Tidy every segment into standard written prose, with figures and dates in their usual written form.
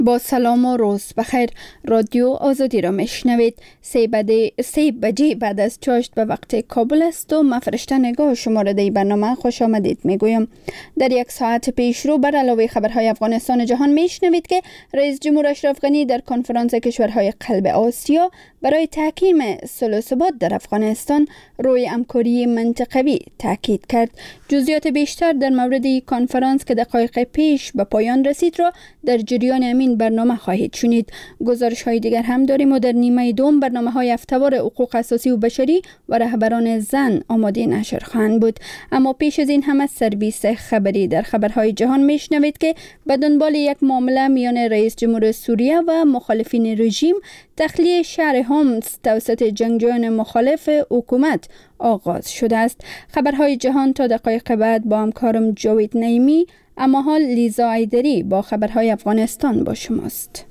با سلام و روز بخیر. رادیو آزادی را میشنوید. 3 بجه بعد از چاشت به وقت کابل است و من فرشته نگاه شما را در برنامه خوش آمدید میگویم. در یک ساعت پیش رو بر علاوه خبرهای افغانستان جهان میشنوید که رئیس جمهور اشرف غنی در کنفرانس کشورهای قلب آسیا برای تحکیم صلح و ثبات در افغانستان روی همکاری منطقوی تاکید کرد. جزئیات بیشتر در مورد کنفرانس که دقایق پیش به پایان رسید را در جریان همین برنامه خواهید شنید. گزارش های دیگر هم داریم و در نیمه دوم برنامه های هفته‌وار حقوق اساسی و بشری و رهبران زن آماده نشر خواهند بود. اما پیش از این هم از سرویس خبری در خبرهای جهان میشنوید که به دنبال یک معامله میان رئیس جمهور سوریه و مخالفین رژیم تخلیه شهر هومس توسط جنگجویان مخالف حکومت آغاز شده است. خبرهای جهان تا دقایق بعد با همکارم جاوید نعیمی، اما حال لیزا ایدری با خبرهای افغانستان با شماست.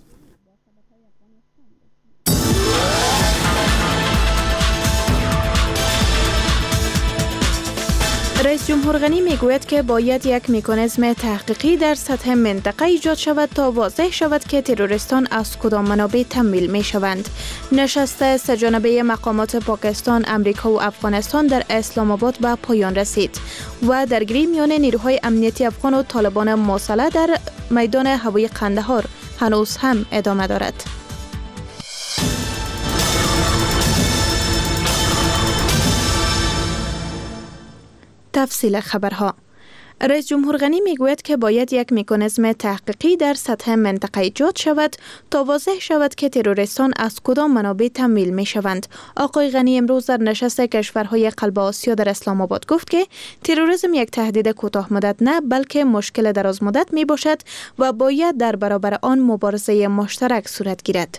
رئیس جمهور غنی میگوید که باید یک مکانیزم تحقیقی در سطح منطقه ایجاد شود تا واضح شود که تروریستان از کدام منابع تمویل می شوند. نشست سه‌جانبه مقامات پاکستان، امریکا و افغانستان در اسلام آباد به پایان رسید و درگیری میان نیروهای امنیتی افغان و طالبان مسلح در میدان هوایی قندهار هنوز هم ادامه دارد. تفصیل خبرها. رئیس جمهور غنی میگوید که باید یک مکانیزم تحقیقی در سطح منطقه ایجاد شود تا واضح شود که تروریستان از کدام منابع تمویل می شوند. آقای غنی امروز در نشست کشورهای قلب آسیا در اسلام آباد گفت که تروریسم یک تهدید کوتاه مدت نه بلکه مشکل دراز مدت می باشد و باید در برابر آن مبارزه مشترک صورت گیرد.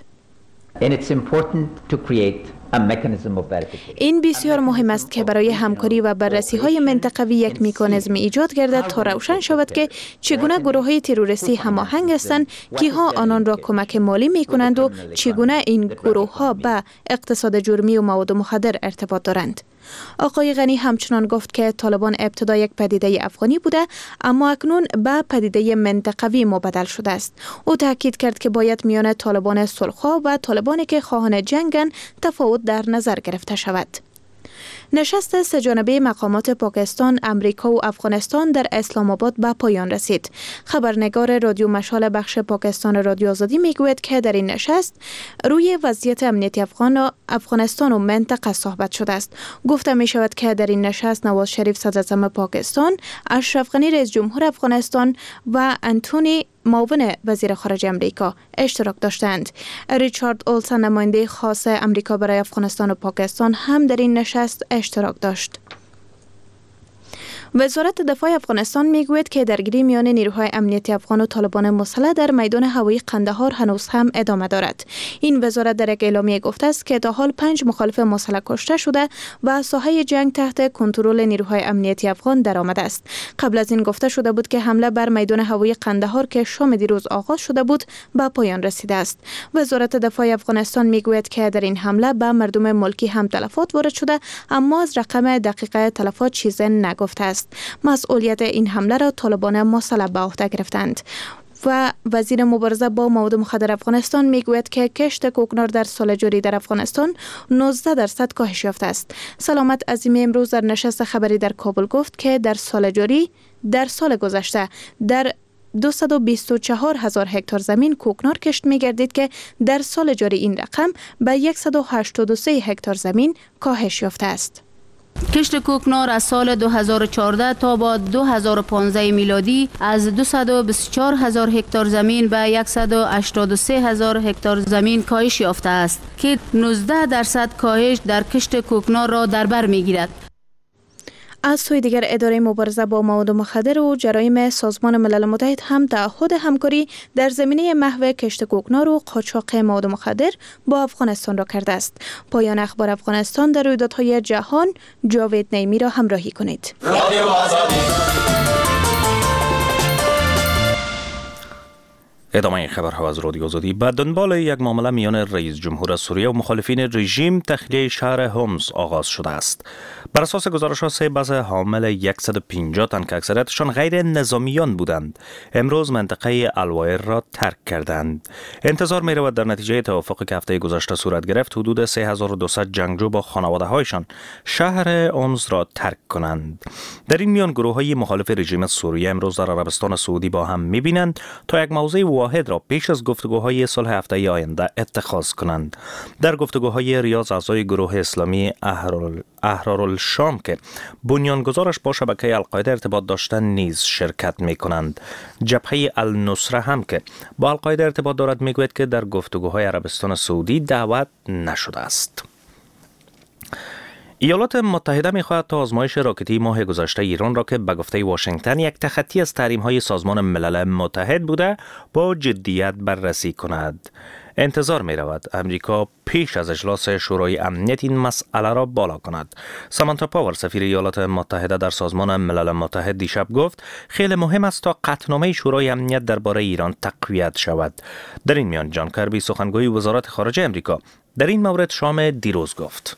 این بسیار مهم است که برای همکاری و بررسی های منطقوی یک مکانیزم ایجاد گردد تا روشن شود که چگونه گروه های تروریستی هماهنگ هستند، کیها آنان را کمک مالی می کنند و چگونه این گروه ها به اقتصاد جرمی و مواد مخدر ارتباط دارند. آقای غنی همچنان گفت که طالبان ابتدا یک پدیده افغانی بوده اما اکنون به پدیده منطقوی مبدل شده است. او تاکید کرد که باید میان طالبان صلح‌خواه و طالبانی که خواهان جنگند تفاوت در نظر گرفته شود. نشست سه‌جانبه مقامات پاکستان، امریکا و افغانستان در اسلام آباد به پایان رسید. خبرنگار رادیو مشال بخش پاکستان رادیو آزادی میگوید که در این نشست روی وضعیت امنیتی افغانستان و منطقه صحبت شده است. گفته می شود که در این نشست نواز شریف صدر اعظم پاکستان، اشرف غنی رئیس جمهور افغانستان و انتونی معاون وزیر خارجه امریکا اشتراک داشتند. ریچارد اولسن نماینده خاص امریکا برای افغانستان و پاکستان هم در این نشست اشتراک داشت. وزارت دفاع افغانستان میگوید که درگیری میان نیروهای امنیتی افغان و طالبان مسلح در میدان هوایی قندهار هنوز هم ادامه دارد. این وزارت در یک اعلامیه گفته است که تا حال 5 مخالف مسلح کشته شده و ساحه جنگ تحت کنترل نیروهای امنیتی افغان درآمده است. قبل از این گفته شده بود که حمله بر میدان هوایی قندهار که شام دیروز آغاز شده بود به پایان رسیده است. وزارت دفاع افغانستان میگوید که در این حمله به مردم ملکی هم تلفات وارد شده اما از رقم دقیق تلفات چیزی نگفته است. مسئولیت این حمله را طالبان مسلح به عهده گرفتند. و وزیر مبارزه با مواد مخدر افغانستان میگوید که کشت کوکنار در سال جاری در افغانستان 19% کاهش یافته است. سلامت عظیمی امروز در نشست خبری در کابل گفت که در سال جاری در سال گذشته در 224,000 هکتار زمین کوکنار کشت می گردید که در سال جاری این رقم به 183 هکتار زمین کاهش یافته است. کشت کوکنار از سال 2014 تا با 2015 میلادی از 224,000 هکتار زمین به 183,000 هکتار زمین کاهش یافته است که 19% کاهش در کشت کوکنار را در بر میگیرد. از سوی دیگر اداره مبارزه با مواد مخدر و جرایم سازمان ملل متحد هم تعهد همکاری در زمینه محو کشت کوکنار و قاچاق مواد مخدر با افغانستان را کرده است. پایان اخبار افغانستان در رویدادهای جهان. جاوید نعیمی را همراهی کنید. ادامه خبرها از رادیو آزادی. به دنبال یک معامله میان رئیس جمهور سوریه و مخالفین رژیم تخلیه شهر هومس آغاز شده است. بر اساس گزارش‌ها 3 بس حامل 150 تن که اکثریتشان غیر نظامیان بودند امروز منطقه الوایر را ترک کردند. انتظار می رود در نتیجه توافقی که هفته گذشته صورت گرفت حدود 3200 جنگجو با خانواده‌هایشان شهر هومس را ترک کنند. در این میان گروه‌های مخالف رژیم سوریه امروز در عربستان سعودی با هم می‌بینند تا یک موضع واحد را پیش از گفتگوهای صلح هفته آینده اتخاذ کنند. در گفتگوهای ریاض اعضای گروه اسلامی احرارالشام که بنیانگذارش با شبکه القاعده ارتباط داشتن نیز شرکت می کنند. جبهه النصره هم که با القاعده ارتباط دارد می گوید که در گفتگوهای عربستان سعودی دعوت نشده است. ایالات متحده می‌خواهد تا آزمایش راکتی ماه گذشته ایران را که به گفته واشنگتن یک تخطی از تحریم‌های سازمان ملل متحد بوده با جدیت بررسی کند. انتظار می رود امریکا پیش از اجلاس شورای امنیت این مسئله را بالا کند. سامانتا پاور سفیر ایالات متحده در سازمان ملل متحد دیشب گفت خیلی مهم است تا قطعنامه شورای امنیت درباره ایران تقویت شود. در این میان جان کربی سخنگوی وزارت خارجه امریکا در این مورد شام دیروز گفت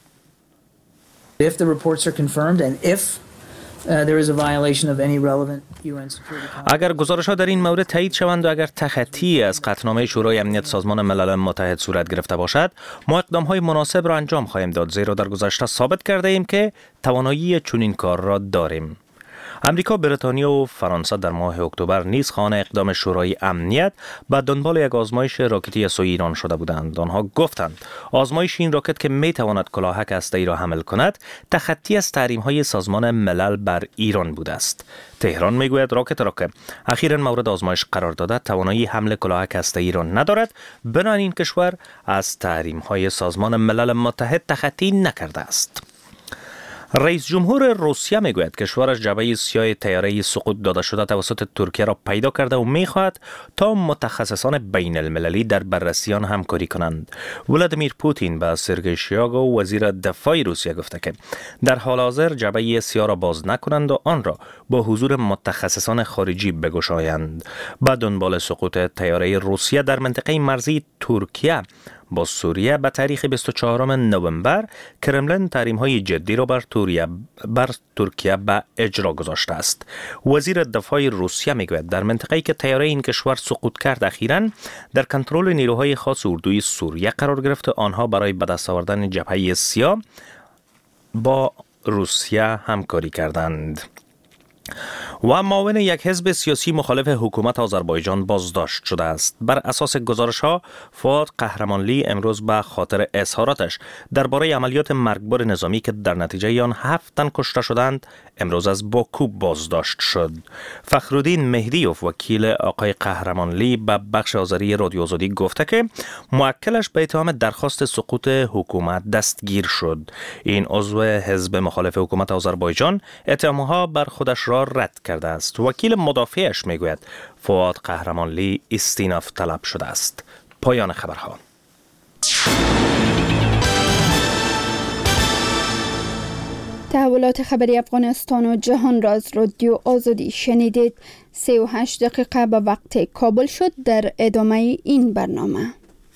If the reports are confirmed and if there is a violation of any relevant UN security council. اگر گزارش‌ها در این مورد تایید شوند و اگر تخطی از قطعنامه شورای امنیت سازمان ملل متحد صورت گرفته باشد ما اقدام‌های مناسب را انجام خواهیم داد زیرا در گذشته ثابت کرده ایم که توانایی چنین کار را داریم. امریکا، بریتانیا و فرانسه در ماه اکتبر نیز خواهان اقدام شورای امنیت به دنبال یک آزمایش راکتی سوی ایران شده بودند. آنها گفتند آزمایش این راکت که میتواند کلاهک هسته‌ای را حمل کند تخطی از تحریم‌های سازمان ملل بر ایران بوده است. تهران میگوید راکت را که اخیراً مورد آزمایش قرار داده توانایی حمل کلاهک هسته‌ای را ندارد، بنابراین این کشور از تحریم‌های سازمان ملل متحد تخطی نکرده است. رئیس جمهور روسیه میگوید کشورش جعبه سیاه طیاره سقوط داده شده توسط ترکیه را پیدا کرده و میخواهد تا متخصصان بین المللی در بررسی آن همکاری کنند. ولادیمیر پوتین به سرگئی شویگو وزیر دفاع روسیه گفته که در حال حاضر جعبه سیاه را باز نکنند و آن را با حضور متخصصان خارجی بگشایند. با دنبال سقوط طیاره روسیه در منطقه مرزی ترکیه با سوریه به تاریخ 24 نوامبر کرملن تحریم‌های جدی را بر ترکیه به اجرا گذاشته است. وزیر دفاع روسیه میگوید در منطقه‌ای که طیاره این کشور سقوط کرد اخیراً در کنترل نیروهای خاص اردوی سوریه قرار گرفت و آنها برای به دست آوردن جبهه سیاه با روسیه همکاری کردند. و معاون یک حزب سیاسی مخالف حکومت آذربایجان بازداشت شده است. بر اساس گزارش‌ها فؤاد قهرمانلی امروز به خاطر اظهاراتش درباره عملیات مرگبار نظامی که در نتیجه آن 7 تن کشته شدند امروز از باکو بازداشت شد. فخرالدین مهدیوف وکیل آقای قهرمانلی به بخش آذری رادیو آزادی گفته که موکلش به اتهام درخواست سقوط حکومت دستگیر شد. این عضو حزب مخالف حکومت آذربایجان اتهامها بر خودش را رد کرده است. وکیل مدافعش میگوید فؤاد قهرمانلی استیناف طلب شده است. پایان خبرها. تحولات خبری افغانستان و جهان را از رادیو آزادی شنیدید. 38 دقیقه به وقت کابل شد. در ادامه این برنامه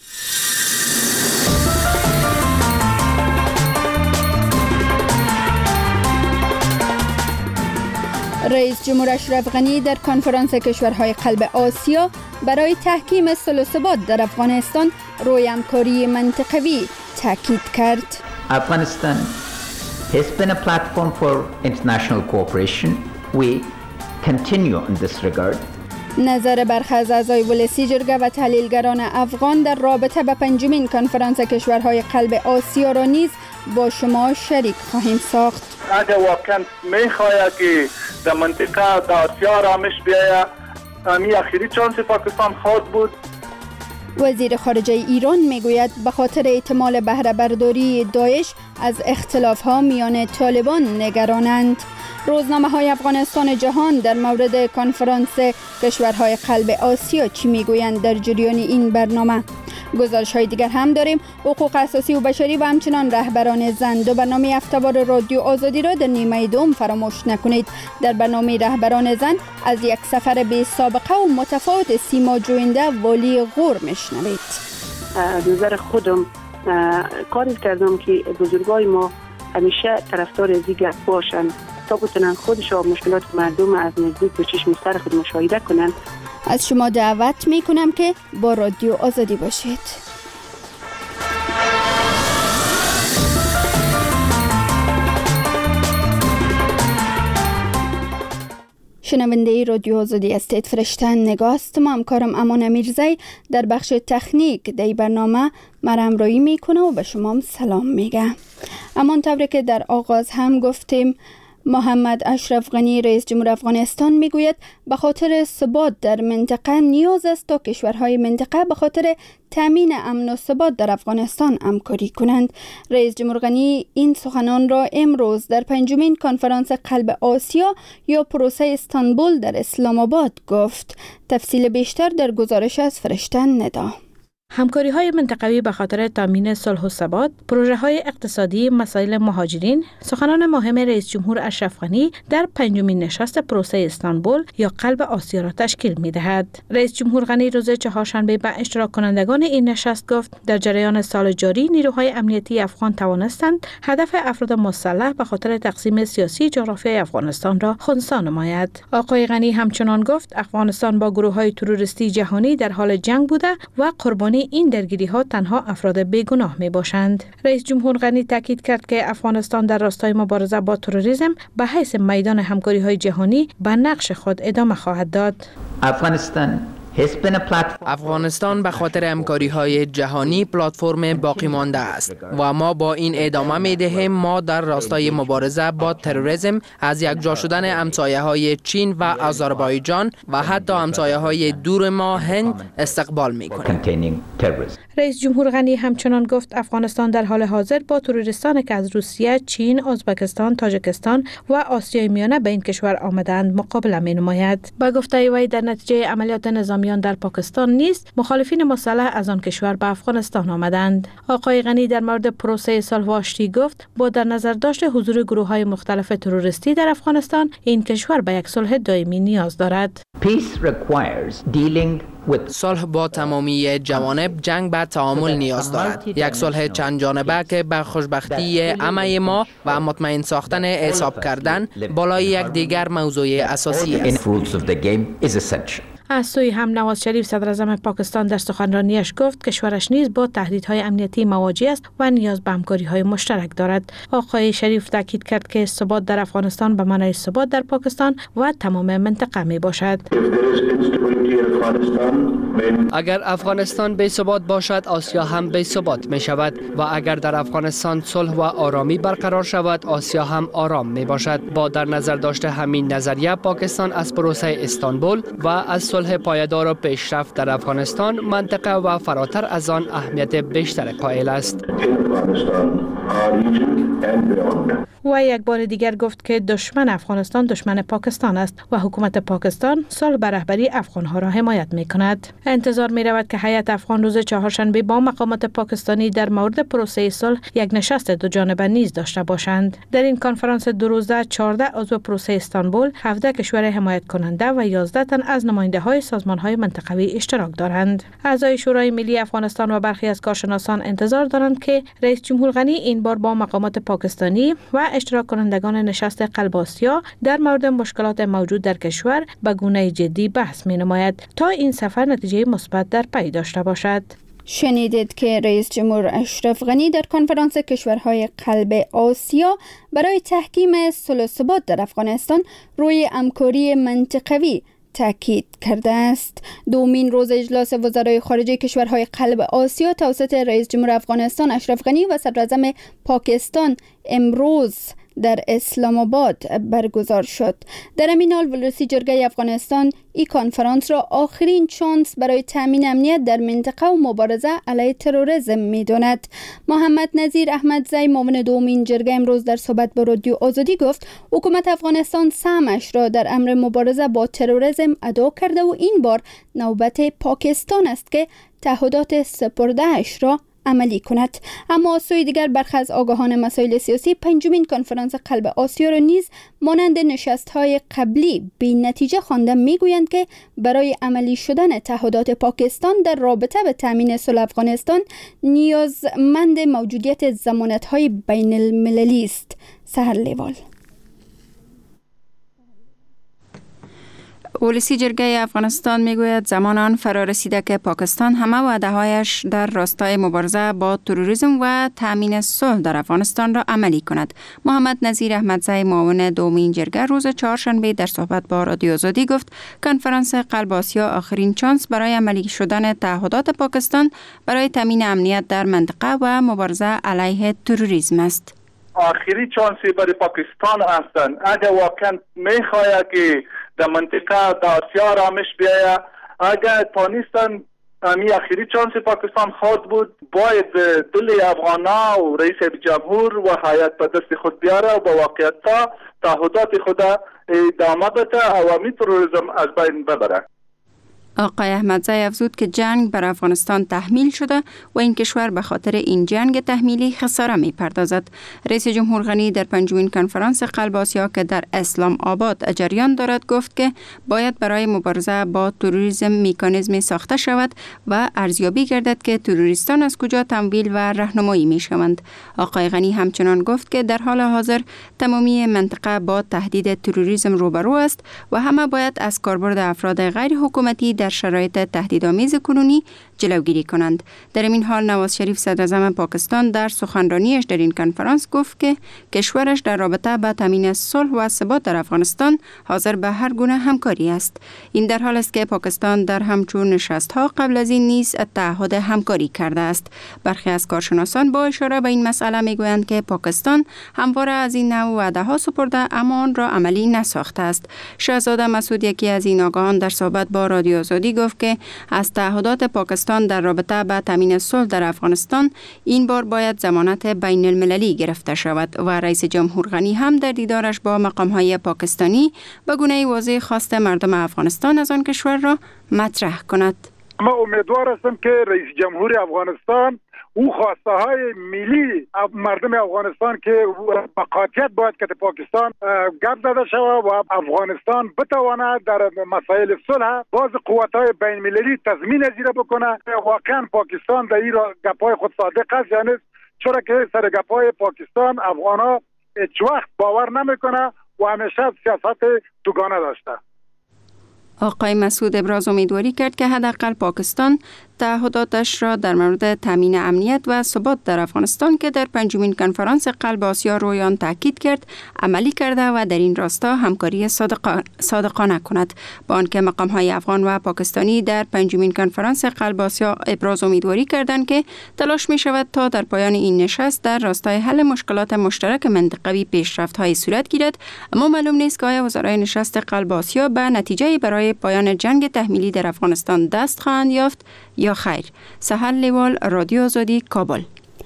رئیس جمهور اشرف غنی در کنفرانس کشورهای قلب آسیا برای تحکیم صلح و ثبات در افغانستان روی همکاری منطقوی تاکید کرد. Afghanistan has been a platform for international cooperation. We continue in this regard. نظر برخی از اعضای ولسی جرگه و تحلیلگران افغان در رابطه به 5مین کنفرانس کشورهای قلب آسیا را نیز با شما شریک خواهیم ساخت. اگر واقعا میخواهد که در منطقه در آسیا آرامش بیاید، همین اخیری چانس پاکستان خواهد بود. وزیر خارجه ایران میگوید به خاطر احتمال بهره برداری داعش از اختلاف‌ها میان طالبان نگرانند. روزنامه‌های افغانستان جهان در مورد کنفرانس کشورهای قلب آسیا چی میگویند در جریان این برنامه؟ گزارش‌های دیگر هم داریم. حقوق اساسی و بشری و همچنان رهبران زن. دو برنامه هفته‌وار رادیو آزادی را در نیمه دوم فراموش نکنید. در برنامه رهبران زن از یک سفر بی سابقه و متفاوت سیما جوینده والی غور میشنوید. نظر خودم کاری کردم که بزرگای ما همیشه طرفدار دیگر باشن تا بتونن خودشان مشکلات مردم از نزدیک به چشم سر خود مشاهده کنن. از شما دعوت می کنم که با رادیو آزادی باشید. شنونده رادیو آزادی هستید. فرشتن نگاست. ما همکارم امان امیرزی در بخش تکنیک در برنامه همراهی میکنه و به شما سلام میگه. امان طوری که در آغاز هم گفتیم، محمد اشرف غنی رئیس جمهور افغانستان میگوید به خاطر ثبات در منطقه نیاز است تا کشورهای منطقه به خاطر تامین امن و ثبات در افغانستان همکاری کنند. رئیس جمهور غنی این سخنان را امروز در پنجمین کنفرانس قلب آسیا یا پروسه استانبول در اسلام آباد گفت. تفصیل بیشتر در گزارش از فرشتن ندا. همکاری‌های منطقوی به خاطر تامین صلح و ثبات، پروژه‌های اقتصادی، مسائل مهاجرین، سخنان مهم رئیس جمهور اشرف غنی در پنجمین نشست پروسه استانبول یا قلب آسیا را تشکیل می‌دهد. رئیس جمهور غنی روز چهارشنبه به اشتراک کنندگان این نشست گفت در جریان سال جاری نیروهای امنیتی افغان توانستند هدف افراد مسلح به خاطر تقسیم سیاسی جغرافیای افغانستان را خنثی نماید. آقای غنی همچنان گفت افغانستان با گروه‌های تروریستی جهانی در حال جنگ بوده و قربانی این درگیری‌ها تنها افراد بیگناه می‌باشند. رئیس جمهور غنی تاکید کرد که افغانستان در راستای مبارزه با تروریسم به حیث میدان همکاری‌های جهانی به نقش خود ادامه خواهد داد. افغانستان به خاطر همکاری‌های جهانی پلتفرم باقی مانده است و ما با این ادامه می‌دهیم. ما در راستای مبارزه با تروریسم از یکجا شدن همسایه‌های چین و آذربایجان و حتی همسایه‌های دور ما هند استقبال می‌کنیم. رئیس جمهور غنی همچنان گفت افغانستان در حال حاضر با تروریستانی که از روسیه، چین، ازبکستان، تاجیکستان و آسیای میانه به این کشور آمدند مقابله می‌نماید. با گفته وی در نتیجه عملیات نظامیان در پاکستان نیز مخالفین مسلح از آن کشور به افغانستان آمدند. آقای غنی در مورد پروسه صلح و آشتی گفت با در نظر داشت حضور گروه‌های مختلف تروریستی در افغانستان این کشور به یک صلح دائمی نیاز دارد. صلح با تمامی جوانب جنگ به تعامل نیاز دارد. یک صلح چند جانبه که به خوشبختی همه ما و مطمئن ساختن حساب کردن بالای یک دیگر موضوع اساسی است. از سوی هم نواز شریف صدر اعظم پاکستان در سخنرانیش گفت کشورش نیز با تهدیدهای امنیتی مواجه است و نیاز به همکاری‌های مشترک دارد. آقای شریف تاکید کرد که ثبات در افغانستان به معنای ثبات در پاکستان و تمام منطقه می باشد. اگر افغانستان بی ثبات باشد آسیا هم بی ثبات می شود و اگر در افغانستان صلح و آرامی برقرار شود آسیا هم آرام می باشد. با در نظر داشته همین نظریه پاکستان از پروسه استانبول و از صلح پایدار و پیشرفت در افغانستان منطقه و فراتر از آن اهمیت بیشتر قائل است. و یک بار دیگر گفت که دشمن افغانستان دشمن پاکستان است و حکومت پاکستان صلح به رهبری افغان‌ها را حمایت می‌کند. انتظار می‌رود که هیئت افغان روز چهارشنبه با مقامات پاکستانی در مورد پروسه صلح یک نشست دو جانبه نیز داشته باشند. در این کنفرانس دو روزه 14 عضو پروسه استانبول، 17 کشور حمایت کننده و 11 تن از نماینده‌های سازمان‌های منطقوی اشتراک دارند. اعضای شورای ملی افغانستان و برخی از کارشناسان انتظار دارند که رئیس جمهور غنی این بار با مقامات پاکستانی و اشتراک کنندگان نشست قلب آسیا در مورد مشکلات موجود در کشور به گونه جدی بحث می‌نماید تا این سفر نتیجه مثبت در پی داشته باشد. شنیدید که رئیس جمهور اشرف غنی در کنفرانس کشورهای قلب آسیا برای تحکیم صلح و ثبات در افغانستان روی همکاری منطقوی تاکید کرده است. دومین روز اجلاس وزرای خارجه کشورهای قلب آسیا توسط رئیس جمهور افغانستان اشرف غنی و صدر اعظم پاکستان امروز در اسلام آباد برگزار شد. در همین حال ولسی جرگه افغانستان این کنفرانس را آخرین شانس برای تامین امنیت در منطقه و مبارزه علیه تروریسم می‌داند. محمد نظیر احمدزی معاون دومین جرگه امروز در صحبت با رادیو آزادی گفت حکومت افغانستان سهمش را در امر مبارزه با تروریسم ادا کرده و این بار نوبت پاکستان است که تعهدات سپرده‌اش را عملی کند. اما از سوی دیگر برخی از آگاهان مسائل سیاسی پنجمین کنفرانس قلب آسیا را نیز مانند نشست‌های قبلی بی نتیجه خوانده می‌گویند که برای عملی شدن تعهدات پاکستان در رابطه به تامین صلح افغانستان نیازمند موجودیت ضمانت‌های بین المللی است. سحر لیوال. ولسی جرگه افغانستان میگوید زمان آن فرا رسیده که پاکستان همه وعده‌هایش در راستای مبارزه با تروریسم و تامین صلح در افغانستان را عملی کند. محمد نظیر احمدزی معاون دومین جرگه روز چهارشنبه در صحبت با رادیو آزادی گفت کنفرانس قلب آسیا آخرین چانس برای عملی شدن تعهدات پاکستان برای تامین امنیت در منطقه و مبارزه علیه تروریسم است. آخری چانسی برای پاکستان هستند. اگر واقعا میخواهد که در منطقه در آسیا رامش بیاید، اگر تانستن امی آخری چانس پاکستان خود بود، باید دل افغانا و رئیس جمهور و هیئت به دست خود بیاره و با واقعیت تعهدات خود ادامه بده و امی تروریسم از بین ببره. آقای احمدزی افزود که جنگ بر افغانستان تحمیل شده و این کشور به خاطر این جنگ تحمیلی خساره می پردازد. رئیس جمهور غنی در پنجمین کنفرانس قلب آسیا که در اسلام آباد جریان دارد گفت که باید برای مبارزه با تروریسم مکانیزمی ساخته شود و ارزیابی گردد که تروریستان از کجا تمویل و راهنمایی می شوند. آقای غنی همچنان گفت که در حال حاضر تمامی منطقه با تهدید تروریسم روبرو است و همه باید از کاربرد افراد غیر حکومتی در شرایط تهدیدآمیز کنونی جلوگیری کنند. در این حال نواز شریف صدر اعظم پاکستان در سخنرانیش در این کنفرانس گفت که کشورش در رابطه با تامین صلح و ثبات در افغانستان حاضر به هر گونه همکاری است. این در حال است که پاکستان در همچون نشست‌ها قبل از این نیز تعهد همکاری کرده است. برخی از کارشناسان با اشاره به این مسئله میگویند که پاکستان همواره از این نوع وعده‌ها سپرده اما آن را عملی نساخته است. شهزاده مسعود یکی از این آگاهان در صحبت با رادیو آزادی گفت که از تعهدات پاکستان در رابطه با تامین صلح در افغانستان این بار باید ضمانت بین المللی گرفته شود و رئیس جمهور غنی هم در دیدارش با مقام‌های پاکستانی به گونه واضح خواست مردم افغانستان از آن کشور را مطرح کند. ما امیدوار هستم که رئیس جمهور افغانستان او خواسته های ملی مردم افغانستان که با قاطعیت باید که پاکستان گپ زده شود و افغانستان بتواند در مسائل صلح باز قوت‌های بین المللی تضمین زیره بکنه. واقعا پاکستان در این گپ‌های خود صادق است، یعنی چرا که سر گپ‌های پاکستان افغانا هیچ وقت باور نمیکنه و همیشه سیاست دوگانه داشته. آقای مسعود ابراز امیدواری کرد که حداقل پاکستان تعهداتش را در مورد تامین امنیت و ثبات در افغانستان که در پنجمین کنفرانس قلب آسیا روی آن تاکید کرد عملی کرده و در این راستا همکاری صادقانه کند. با آنکه مقام‌های افغان و پاکستانی در پنجمین کنفرانس قلب آسیا ابراز امیدواری کردند که تلاش می شود تا در پایان این نشست در راستای حل مشکلات مشترک منطقوی پیشرفت‌های صورت گیرد، اما معلوم نیست که آیا وزرای نشست قلب آسیا به نتیجه برای پایان جنگ تحمیلی در افغانستان دست خواهند یافت یا خیر. سحر لیوال، رادیو آزادی، کابل.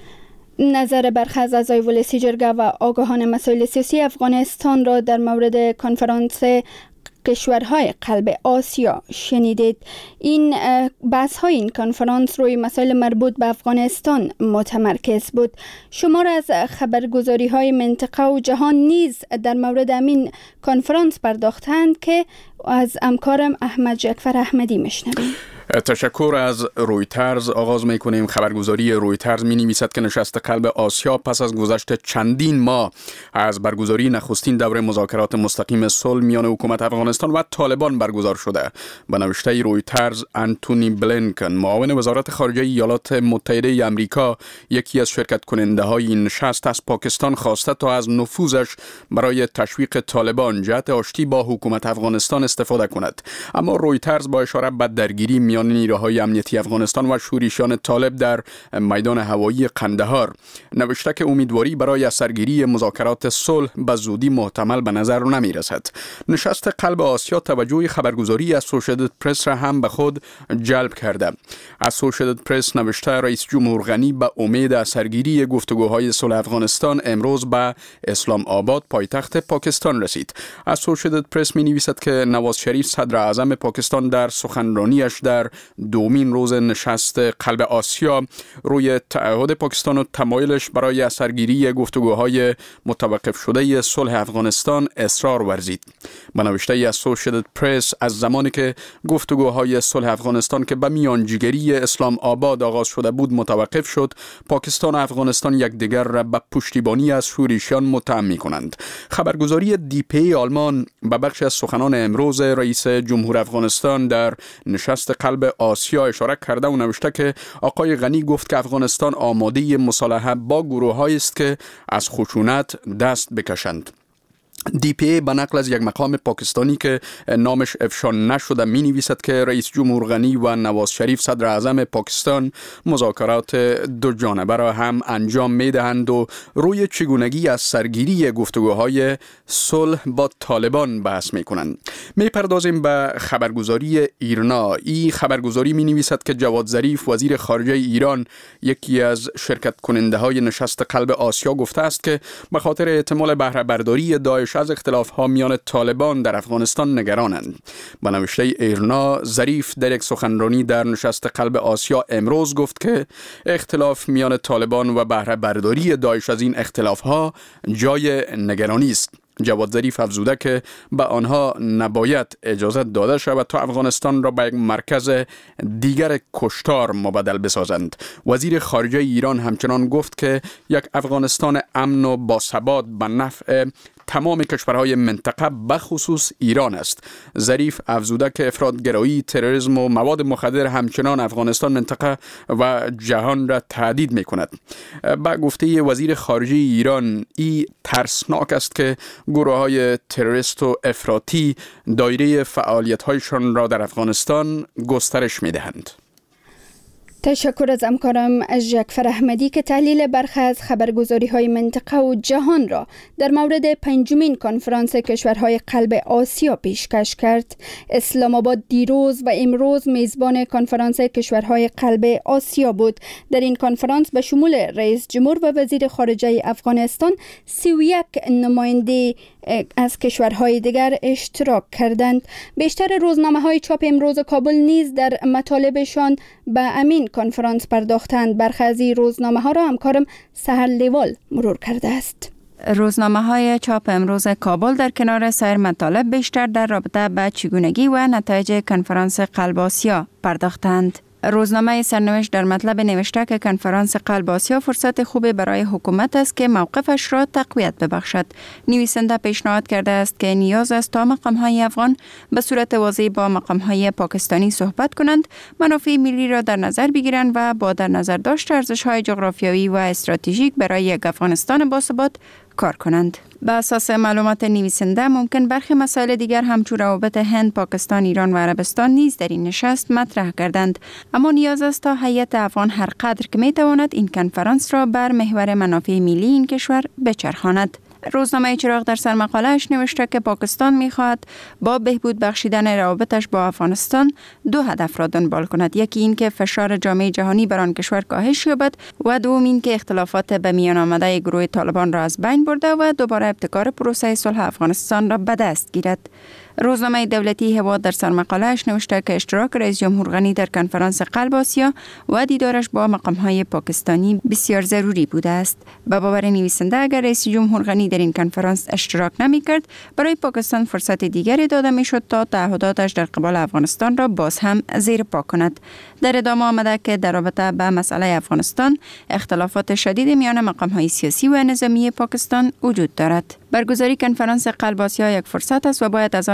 نظر برخی از اعضای ولسی جرگه و آگاهان مسائل سیاسی افغانستان را در مورد کنفرانس کشورهای قلب آسیا شنیدید. این بحث های این کنفرانس روی مسائل مربوط به افغانستان متمرکز بود. شمار از خبرگزاری های منطقه و جهان نیز در مورد این کنفرانس پرداختند که از همکارم احمد جعفر احمدی میشنویم. تشکر از رویترز. آغاز میکنیم. خبرگزاری رویترز می نویسد که نشست قلب آسیا پس از گذشت چندین ماه از برگزاری نخستین دوره مذاکرات مستقیم صلح میان حکومت افغانستان و طالبان برگزار شده. به نوشته رویترز، انتونی بلینکن، معاون وزارت خارجه ایالات متحده آمریکا، یکی از شرکت کننده های این نشست، از پاکستان خواسته تا از نفوذش برای تشویق طالبان جهت آشتی با حکومت افغانستان استفاده کند. اما رویترز با اشاره به درگیری میان نیروهای امنیتی افغانستان و شورشیان طالب در میدان هوایی قندهار نوشته که امیدواری برای سرگیری مذاکرات صلح به زودی محتمل به نظر نمی رسد. نشست قلب آسیا توجه خبرگزاری اسوشییتد پرس را هم به خود جلب کرده. اسوشییتد پرس نوشته رئیس جمهور غنی به امید سرگیری گفتگوهای صلح افغانستان امروز به اسلام آباد پایتخت پاکستان رسید. اسوشییتد پرس می نویسد که نواز شریف صدر اعظم پاکستان در سخنرانیش در دومین روز نشست قلب آسیا روی تعهد پاکستان و تمایلش برای سرگیری گفتگوهای متوقف شده صلح افغانستان اصرار ورزید. به نوشته اسوشییتد پرس از زمانی که گفتگوهای صلح افغانستان که به میانجیگری اسلام آباد آغاز شده بود متوقف شد، پاکستان و افغانستان یکدیگر را به پشتیبانی از شورشیان متهم می‌کنند. خبرگزاری دیپی آلمان به بخش از سخنان امروز رئیس جمهور افغانستان در نشست قلب آسیا اشاره کرده و نوشته که آقای غنی گفت که افغانستان آماده مصالحه با گروه‌هایی است که از خشونت دست بکشند. DPA به نقل از یک مقام پاکستانی که نامش افشا نشده می نویسد که رئیس جمهور غنی و نواز شریف صدر اعظم پاکستان مذاکرات دو جانبه را هم انجام می دهند و روی چگونگی از سرگیری گفتگوهای صلح با طالبان بحث می کنند. می پردازیم به خبرگزاری ایرنا. این خبرگزاری می نویسد که جواد ظریف وزیر خارجه ایران یکی از شرکت کننده های نشست قلب آسیا گفته است که به خاطر احتمال بهره برداری داعش از اختلاف‌ها میان طالبان در افغانستان نگرانند. به نوشته ایرنا، ظریف در یک سخنرانی در نشست قلب آسیا امروز گفت که اختلاف میان طالبان و بهره برداری داعش از این اختلاف‌ها جای نگرانی است. جواد ظریف افزوده که به آنها نباید اجازه داده شود تا افغانستان را به یک مرکز دیگر کشتار مبدل بسازند. وزیر خارجه ایران همچنان گفت که یک افغانستان امن و باثبات به نفع تمام کشورهای منطقه بخصوص ایران است. ظریف افزوده که افراطگرایی، تروریسم و مواد مخدر همچنان افغانستان، منطقه و جهان را تهدید می‌کند. با گفته وزیر خارجه ایران، این ترسناک است که گروه‌های تروریست و افراطی دایره فعالیت‌هایشان را در افغانستان گسترش می‌دهند. تشکر از همکارم جعفر احمدی که تحلیل برخی از خبرگزاری‌های منطقه و جهان را در مورد پنجمین کنفرانس کشورهای قلب آسیا پیشکش کرد. اسلام آباد دیروز و امروز میزبان کنفرانس کشورهای قلب آسیا بود. در این کنفرانس به شمول رئیس جمهور و وزیر خارجه افغانستان 31 نماینده از کشورهای دیگر اشتراک کردند. بیشتر روزنامه‌های چاپ امروز کابل نیز در مطالبشان به امین کنفرانس پرداختند. برخی از این روزنامه‌ها را همکارم سحر لیوال مرور کرده است. روزنامه‌های چاپ امروز کابل در کنار سایر مطالب بیشتر در رابطه به چگونگی و نتایج کنفرانس قلب آسیا پرداختند. روزنامه سرنوشت در مطلب نوشته که کنفرانس قلب آسیا فرصت خوبی برای حکومت است که موقفش را تقویت ببخشد. نویسنده پیشنهاد کرده است که نیاز است تا مقام‌های افغان به صورت واضح با مقام‌های پاکستانی صحبت کنند، منافع ملی را در نظر بگیرند و با در نظر داشت ارزش‌های جغرافیایی و استراتژیک برای یک افغانستان باثبات کار کنند. به اساس معلومات نویسنده ممکن برخی مسائل دیگر همچون روابط هند، پاکستان، ایران و عربستان نیز در این نشست مطرح گردند، اما نیاز است تا هیئت افغان هر قدر که میتواند این کنفرانس را بر محور منافع ملی این کشور بچرخاند. روزنامه چراغ در سرمقاله‌اش نوشته که پاکستان می‌خواهد با بهبود بخشیدن روابطش با افغانستان دو هدف را دنبال کند. یکی این که فشار جامعه جهانی بر آن کشور کاهش یابد و دوم این که اختلافات به میان آمده گروه طالبان را از بین برده و دوباره ابتکار پروسه صلح افغانستان را به دست گیرد. روزنامه دولتی هواد در سرمقاله‌اش نوشته که اشتراک رئیس جمهور غنی در کنفرانس قلب آسیا و دیدارش با مقام‌های پاکستانی بسیار ضروری بوده است. به باور نویسنده اگر رئیس جمهور غنی در این کنفرانس اشتراک نمی‌کرد، برای پاکستان فرصت دیگری داده می‌شد تا تعهداتش در قبال افغانستان را باز هم زیر پا کند. در ادامه آمده که در رابطه به مسئله افغانستان اختلافات شدید میان مقام‌های سیاسی و نظامی پاکستان وجود دارد. برگزاری کنفرانس قلب آسیا یک فرصت است و باید از آن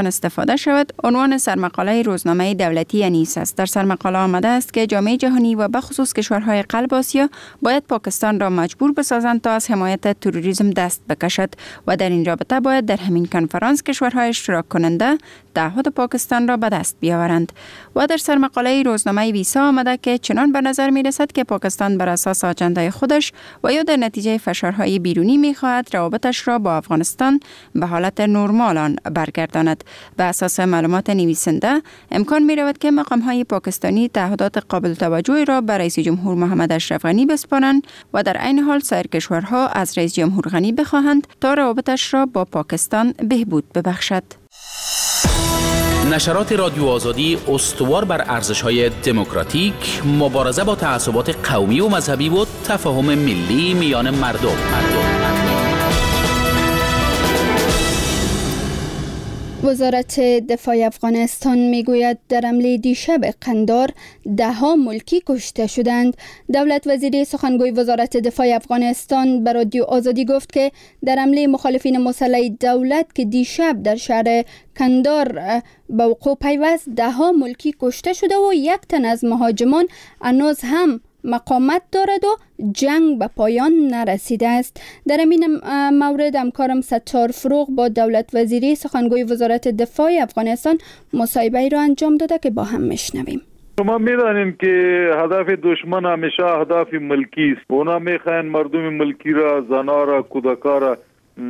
استفاده شود عنوان سرمقاله روزنامه دولتی نیز است. در سرمقاله آمده است که جامعه جهانی و بخصوص کشورهای قلب آسیا باید پاکستان را مجبور بسازند تا از حمایت تروریسم دست بکشد و در این رابطه باید در همین کنفرانس کشورهای اشتراک کننده تعهد پاکستان را به دست بیاورند. و در سرمقاله روزنامه ویسا آمده که چنان به نظر می رسد که پاکستان بر اساس آجنده خودش و یا در نتیجه فشارهای بیرونی می خواهد روابطش را با افغانستان به حالت نرمال آن برگرداند. به اساس معلومات نویسنده امکان می رود که مقام های پاکستانی تعهدات قابل توجهی را به رئیس جمهور محمد اشرف غنی بسپارند و در عین حال سایر کشورها از رئیس جمهور غنی بخواهند تا روابطش را با پاکستان بهبود ببخشد. نشرات رادیو آزادی استوار بر ارزش‌های دموکراتیک، مبارزه با تعصبات قومی و مذهبی و تفاهم ملی میان مردم. وزارت دفاع افغانستان میگوید در حمله دیشب قندار 10 ملکی کشته شدند. دولت وزیر سخنگوی وزارت دفاع افغانستان به رادیو آزادی گفت که در حمله مخالفین مسلح دولت که دیشب در شهر قندار به وقوع پیوست 10 ملکی کشته شده و 1 تن از مهاجمان هنوز هم مقاومت دارد و جنگ به پایان نرسیده است. در این مورد همکارم ستار فروغ با دولت وزیری سخنگوی وزارت دفاع افغانستان مصاحبه را انجام داده که با هم میشنویم. شما میدانید که هدف دشمن همیشه هدف ملکی است. اونا میخواین مردم ملکی را، زنا را، کودکان را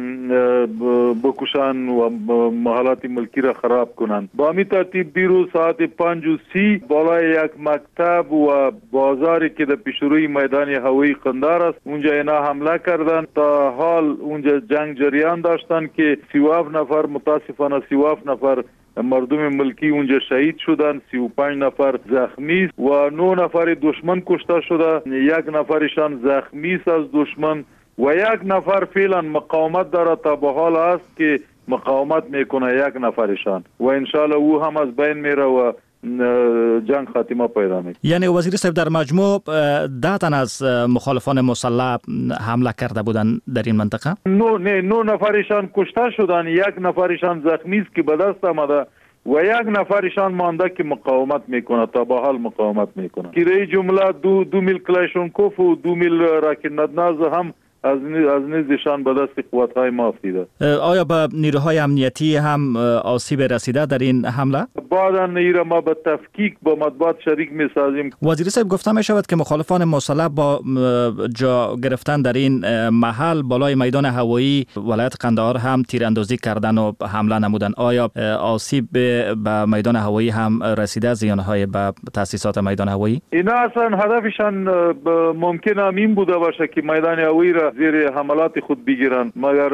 بکشن و محلات ملکی را خراب کنند. با همین ترتیب دیروز ساعت 5:30 بالای یک مکتب و بازاری که در پیشروی میدان هوایی قندار است اونجا اینا حمله کردند. تا حال اونجا جنگ جریان داشتن که 37 نفر متاسفانه 37 نفر مردم ملکی اونجا شهید شدند، 35 نفر زخمی و 9 نفر دشمن کشته شده، 1 نفرشان زخمی است از دشمن و 1 نفر فعلا مقاومت داره تا به حال است که مقاومت میکنه 1 نفرشان و انشالله او هم از بین میره و جنگ خاتمه پیدا میکنه. یعنی وزیر صاحب در مجموع 10 تن از مخالفان مسلح حمله کرده بودند در این منطقه؟ 9 نفرشان کشته شدن، 1 نفرشان زخمی است که به دست آمده و 1 نفرشان مانده که مقاومت میکنه، تا به حال مقاومت میکنه. که جمله 2 میل کلاشینکوف و 2 میل راکت ندناز هم از نزدشان به دست قوت‌های ما افتیده. آیا به نیروهای امنیتی هم آسیب رسیده در این حمله؟ بعدا نیرو ما به تفکیک با مطبوعات شریک می‌سازیم. وزیر صاحب گفته می شود که مخالفان مسلح با جا گرفتن در این محل بالای میدان هوایی ولایت قندهار هم تیراندازی کردن و حمله نمودن. آیا آسیب به میدان هوایی هم رسیده، زیانهای به تأسیسات میدان هوایی؟ اینا اصلا هدفشان ممکن این بوده باشه که میدان هوایی را زیر حملات خود بگیرن، مگر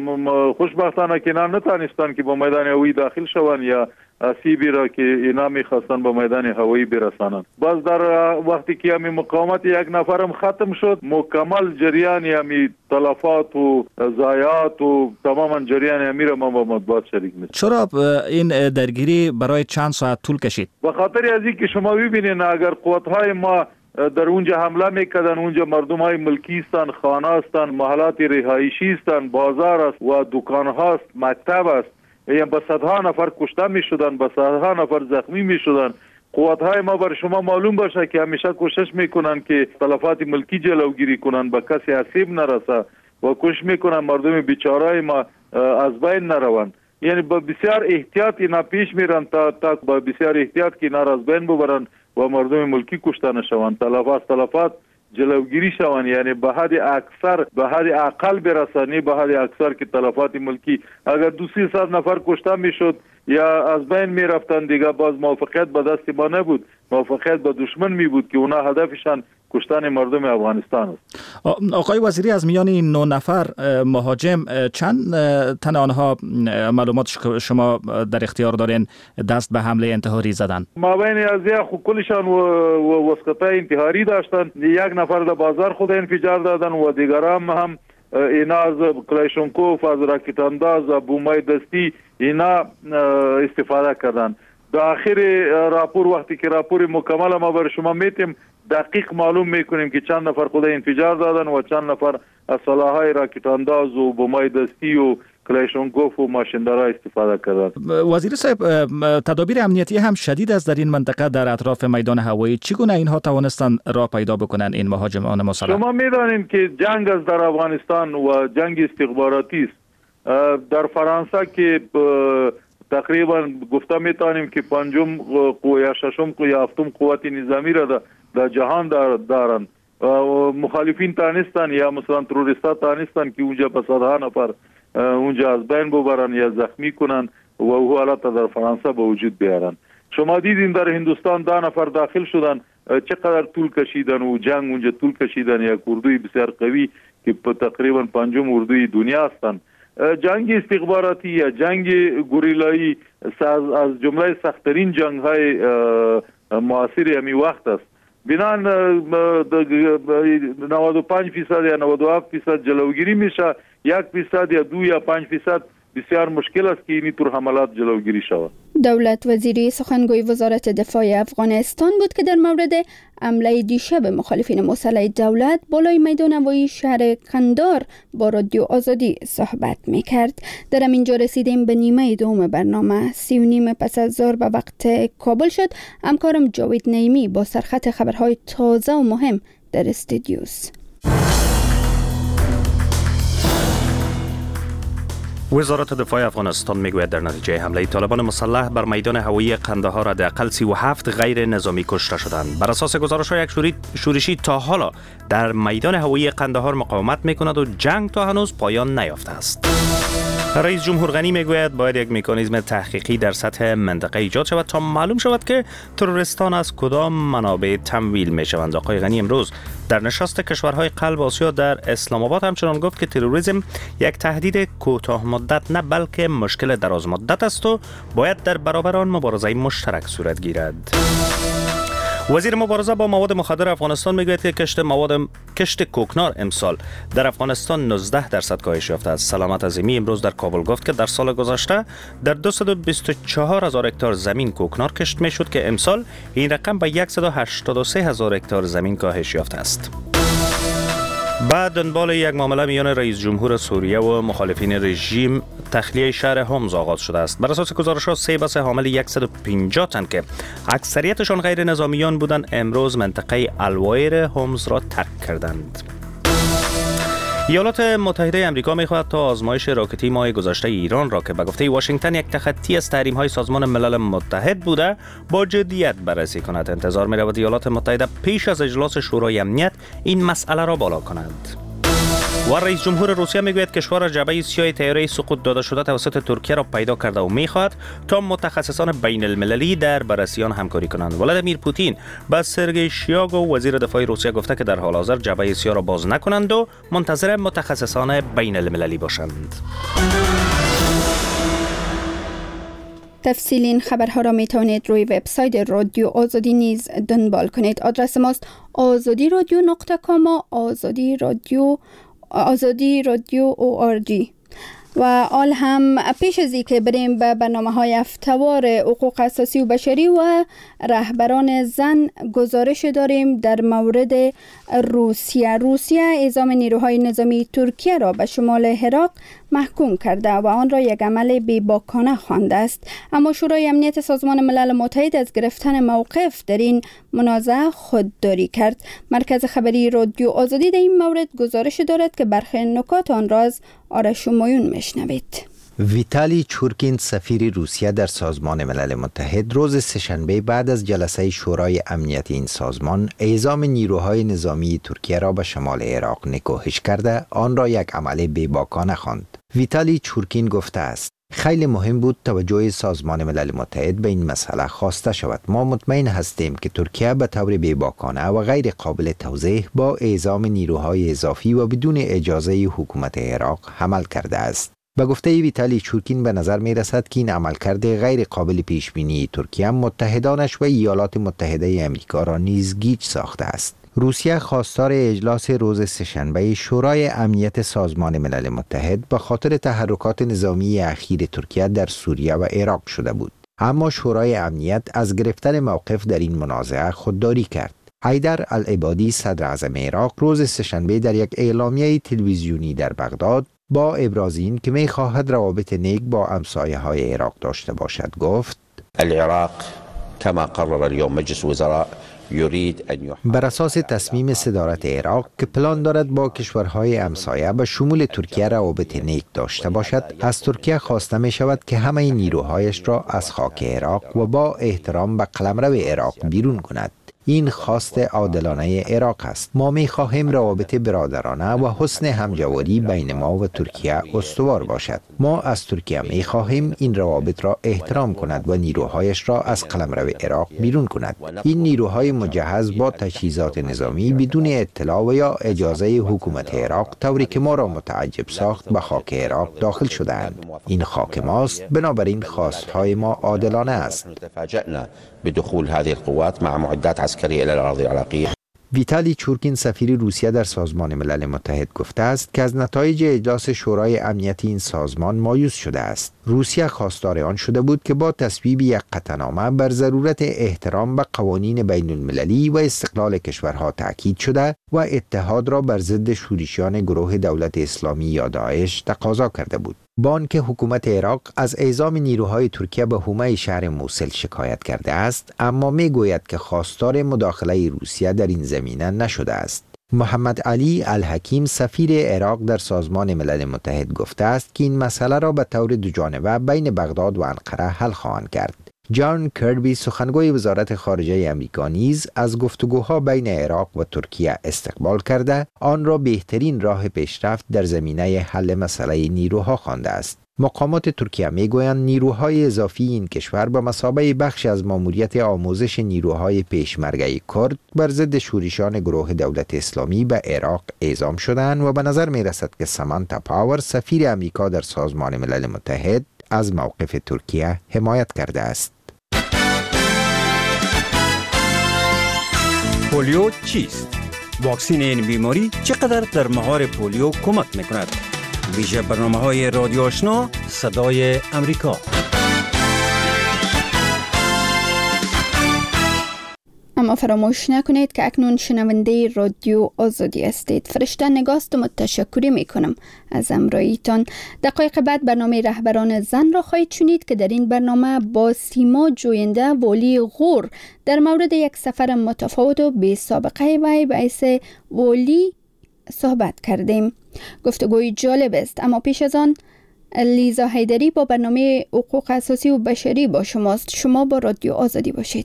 خوشبختانه که نتانستن که با میدان هوایی داخل شوند یا آسیبی را که اینا میخواستن با میدان هوایی برسانند. باز در وقتی که همین مقاومت 1 نفرم ختم شد، مکمل جریان همین تلفات و ضایعات و تماما جریان همین را ما با مطبوعات شریک می‌سازیم. چرا این درگیری برای چند ساعت طول کشید؟ به خاطر از اینکه شما ببینید اگر قوت‌های ما در اونجا حمله میکردن، اونجا مردم های ملکی هستند، خانه هستند، محلات رهایشی هستند، بازار است و دکان هاست، مکتب است. یعنی به صدها نفر کشته می شدن، به صدها نفر زخمی می شدن. قوات های ما بر شما معلوم باشه که همیشه کوشش میکنن که تلفات ملکی جلوگیری کنن، به کسی آسیب نرسه و کوشش میکنن مردم بیچاره ما از بین نروند. یعنی با بسیار احتیاط اینا پیش میرن تا با بسیار احتیاط که اینا را از بین ببرن و مردم ملکی کشته نشوند، تلفات جلوگیری شوند. یعنی به حد اکثر، به حد اقل برسانی، به حد اکثر که تلفات ملکی اگر 200 نفر کشته میشد یا از بین میرفتن، دیگه باز موفقیت به دست ما نبود، موفقیت به دشمن می بود که اونا هدفشان کشتن مردم افغانستان است. آقای وزیری، از میان این 9 نفر مهاجم چند تن آنها معلومات شما در اختیار دارین دست به حمله انتحاری زدن؟ مابین از یک کلشان و وسقطه انتحاری داشتن. 1 نفر در بازار خود انفجار دادن و دیگران هم اینا از کلاشینکوف، از راکت انداز، از بومای دستی اینا استفاده کردن. در آخر راپور وقتی که راپور مکمل ما بر شما میتیم دقیق معلوم میکنیم که چند نفر خود انفجار دادن و چند نفر از سلاحهای راکت انداز و بمای دستی و کلاشینکوف و ماشیندارا استفاده کردند. وزیر صاحب، تدابیر امنیتی هم شدید است در این منطقه در اطراف میدان هوایی. چگونه اینها توانستند راه پیدا بکنند این مهاجمان مسلح؟ شما میدانید که جنگ است در افغانستان و جنگ استخباراتی است. در فرانسه که تقریبا گفته میتونیم که پنجم یا ششم یا هفتم قوت نظامی را در جهان دارند. مخالفین تانستن یا مثلا تروریستا تانستن که اونجا به صدها نفر اونجا از بین ببرن یا زخمی کنن و او حالت در فرانسه به وجود بیارن. شما دیدین در هندوستان 10 نفر داخل شدن، چقدر طول کشیدن و جنگ اونجا طول کشیدن. یک اردوی بسیار قوی که تقریبا پنجم اردوی دنیا هستند. جنگ استخباراتی یا جنگ گوریلایی از جمله سخت‌ترین جنگ‌های معاصر همی وقت است. بنان 95% یا 97% جلوگیری میشه، 1% یا 2 یا 5% بسیار مشکل است که این طور حملات جلوگیری شود. دولت وزیری سخنگوی وزارت دفاع افغانستان بود که در مورد حمله دیشب مخالفین مسلح دولت بالای میدان هوایی شهر قندهار با رادیو آزادی صحبت میکرد. در اینجا رسیدیم به نیمه دوم برنامه. 3:30 پس از ظهر به وقت کابل شد. همکارم جاوید نعیمی با سرخط خبرهای تازه و مهم در استودیوست. وزارت دفاع افغانستان میگوید در نتیجه حمله طالبان مسلح بر میدان هوایی قندهار حداقل 37 غیر نظامی کشته شدند. بر اساس گزارش‌های یک شورشی تا حالا در میدان هوایی قندهار مقاومت میکند و جنگ تا هنوز پایان نیافته است. رئیس جمهور غنی میگوید باید یک مکانیزم تحقیقی در سطح منطقه ایجاد شود تا معلوم شود که تروریستان از کدام منابع تمویل میشوند. آقای غنی امروز در نشست کشورهای قلب آسیا در اسلام آباد همچنان گفت که تروریسم یک تهدید کوتاه مدت نه بلکه مشکل دراز مدت است و باید در برابر آن مبارزه مشترک صورت گیرد. وزیر مبارزه با مواد مخدر افغانستان میگوید که کشت کوکنار امسال در افغانستان 19% کاهش یافته است. سلامت عظیمی امروز در کابل گفت که در سال گذشته در 224,000 هکتار زمین کوکنار کشت میشد که امسال این رقم به 183,000 هکتار زمین کاهش یافته است. بعد دنبال یک معامله میان رئیس جمهور سوریه و مخالفین رژیم تخلیه شهر هومز آغاز شده است. بر اساس گزارش‌ها 3 بس حامل 150 تن که اکثریتشان غیر نظامیان بودند امروز منطقه الوایر هومز را ترک کردند. ایالات متحده آمریکا می‌خواهد تا آزمایش راکتی ماه گذشته ایران را که به گفته واشنگتن یک تخطی از تحریم‌های سازمان ملل متحد بوده با جدیت بررسی کند. انتظار می‌رود ایالات متحده پیش از اجلاس شورای امنیت این مسئله را بالا کند. و رئیس جمهور روسیه میگوید کشور جبهه سیاه طیاره سقوط داده شده توسط ترکیه را پیدا کرده و میخواهد تا متخصصان بین المللی در بررسی آن همکاری کنند. ولادیمیر پوتین با سرگئی شیاگو وزیر دفاع روسیه گفته که در حال حاضر جبهه سیاه را باز نکنند و منتظر متخصصان بین المللی باشند. تفصیل این خبرها را می توانید روی وبسایت رادیو آزادی نیز دنبال کنید. آدرس ماست azadiradio.com و آزادی رادیو ORG. و حال هم پیش از اینکه بریم به برنامه‌های هفته‌وار حقوق اساسی و بشری و رهبران زن گزارش داریم در مورد روسیه اعزام نیروهای نظامی ترکیه را به شمال عراق محکوم کرده و آن را یک عمل بی‌باکانه خوانده است. اما شورای امنیت سازمان ملل متحد از گرفتن موقف در این منازعه خودداری کرد. مرکز خبری رادیو آزادی در این مورد گزارش دارد که برخی نکات آن را از آرش همایون میشنوید. ویتالی چورکین سفیر روسیه در سازمان ملل متحد روز سه‌شنبه بعد از جلسه شورای امنیت این سازمان اعزام نیروهای نظامی ترکیه را به شمال عراق نکوهش کرده آن را یک عمل بی‌باکانه خواند. ویتالی چورکین گفته است خیلی مهم بود توجه سازمان ملل متحد به این مسئله خواسته شود. ما مطمئن هستیم که ترکیه به طور بی‌باکانه و غیر قابل توضیح با اعزام نیروهای اضافی و بدون اجازه حکومت عراق عمل کرده است. به گفته ویتالی چورکین به نظر می رسد که این عملکرد غیر قابل پیش بینی ترکیه متحدانش و ایالات متحده آمریکا را نیز گیج ساخته است. روسیه خواستار اجلاس روز سه‌شنبه شورای امنیت سازمان ملل متحد به خاطر تحرکات نظامی اخیر ترکیه در سوریه و عراق شده بود. اما شورای امنیت از گرفتن موقف در این منازعه خودداری کرد. حیدر العبادی صدر اعظم عراق روز سه‌شنبه در یک اعلامیه تلویزیونی در بغداد با ابراز این که می‌خواهد روابط نیک با همسایه‌های عراق داشته باشد گفت: العراق كما قرر اليوم مجلس الوزراء بر اساس تصمیم صدارت عراق که پلان دارد با کشورهای همسایه به شمول ترکیه روابط نیک داشته باشد، از ترکیه خواسته می شود که همه نیروهایش را از خاک عراق و با احترام به قلمرو عراق بیرون کند. این خواست عادلانه عراق است. ما می خواهیم روابط برادرانه و حسن همجواری بین ما و ترکیه استوار باشد. ما از ترکیه می خواهیم این روابط را احترام کند و نیروهایش را از قلمرو عراق بیرون کند. این نیروهای مجهز با تجهیزات نظامی بدون اطلاع و یا اجازه حکومت عراق طوری که ما را متعجب ساخت به خاک عراق داخل شدند. این خاک ماست، بنابراین خواستهای ما عادلانه است. بدخول هذه القوات مع معدات عسكرية إلى الأراضي العراقية. ویتالی چورکین سفیر روسیه در سازمان ملل متحد گفته است که از نتایج اجلاس شورای امنیت این سازمان مایوس شده است. روسیه خواستار آن شده بود که با تصویب یک قطعنامه بر ضرورت احترام به قوانین بین المللی و استقلال کشورها تاکید شده و اتحاد را بر ضد شورشیان گروه دولت اسلامی یا داعش تقاضا کرده بود. با آنکه حکومت عراق از اعزام نیروهای ترکیه به حومه شهر موصل شکایت کرده است، اما میگوید که خواستار مداخله روسیه در این زمینه نشده است. محمد علی الحکیم سفیر عراق در سازمان ملل متحد گفته است که این مسئله را به طور دوجانبه بین بغداد و انقره حل خواهند کرد. جان کربی سخنگوی وزارت خارجه آمریکا نیز از گفتگوها بین عراق و ترکیه استقبال کرده آن را بهترین راه پیشرفت در زمینه حل مسئله نیروها خوانده است. مقامات ترکیه میگویند نیروهای اضافی این کشور به مثابه بخش از ماموریت آموزش نیروهای پیشمرگه کرد بر ضد شورشیان گروه دولت اسلامی به عراق اعزام شدند و به نظر می رسد که سامانتا پاور سفیر آمریکا در سازمان ملل متحد از موقف ترکیه حمایت کرده است. پولیو چیست؟ واکسین این بیماری چقدر در مهار پولیو کمک میکند؟ ویژه برنامه‌های رادیو آشنا صدای امریکا. اما فراموش نکنید که اکنون شنونده رادیو آزادی هستید. فرشته نگاست متشکری میکنم از همراهیتان. دقایق بعد برنامه رهبران زن را خواهید شنید که در این برنامه با سیما جوینده والی غور در مورد یک سفر متفاوت و بی سابقه وی به حیث والی صحبت کردیم. گفتگوی جالب است، اما پیش از آن لیزا حیدری با برنامه حقوق اساسی و بشری با شماست. شما با رادیو آزادی باشید.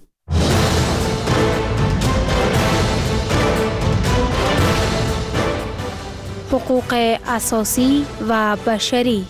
حقوق اساسی و بشری.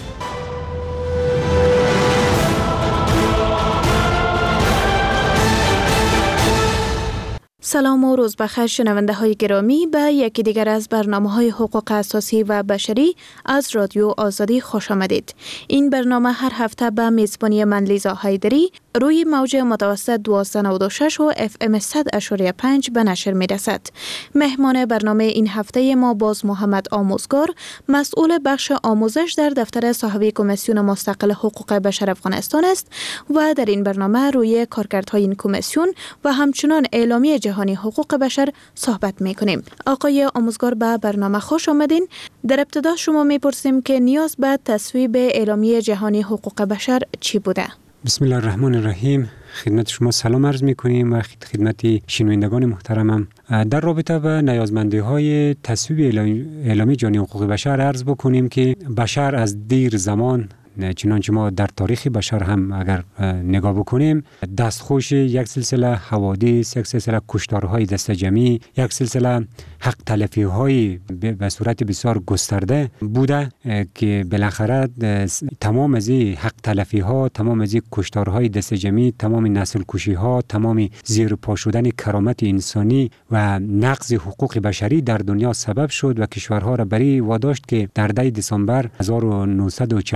سلام و روز بخیر شنونده های گرامی، به یکی دیگر از برنامه های حقوق اساسی و بشری از رادیو آزادی خوش آمدید. این برنامه هر هفته به میزبانی من لیزا حیدری روی موج متوسط 1296 و FM 100.5 به نشر می رسد. مهمان برنامه این هفته ما باز محمد آموزگار، مسئول بخش آموزش در دفتر صاحب کمیسیون مستقل حقوق بشر افغانستان است و در این برنامه روی کارکردهای این کمیسیون و همچنان اعلامیه جهانی حقوق بشر صحبت می کنیم. آقای آموزگار به برنامه خوش آمدین. در ابتدا شما می پرسیم که نیاز به تصویب اعلامیه جهانی حقوق بشر چی بوده؟ بسم الله الرحمن الرحیم. خدمت شما سلام عرض می کنیم و خدمت شنوندگان محترمم. در رابطه با نیازمندی‌های تصویب اعلامیه جهانی حقوق بشر عرض بکنیم که بشر از دیر زمان، چنانچه ما در تاریخ بشر هم اگر نگاه بکنیم، دستخوش یک سلسله حوادث، یک سلسله کشتارهای دست جمعی، یک سلسله حق تلفی‌های به صورت بسیار گسترده بوده که بالاخره تمام از این حق تلفی‌ها، تمام از این کشتارهای دست جمعی، تمام نسل کشی‌ها، تمام زیر پا شدن کرامت انسانی و نقض حقوق بشری در دنیا سبب شد و کشورها را برای واداشت که در 10 دسامبر 1948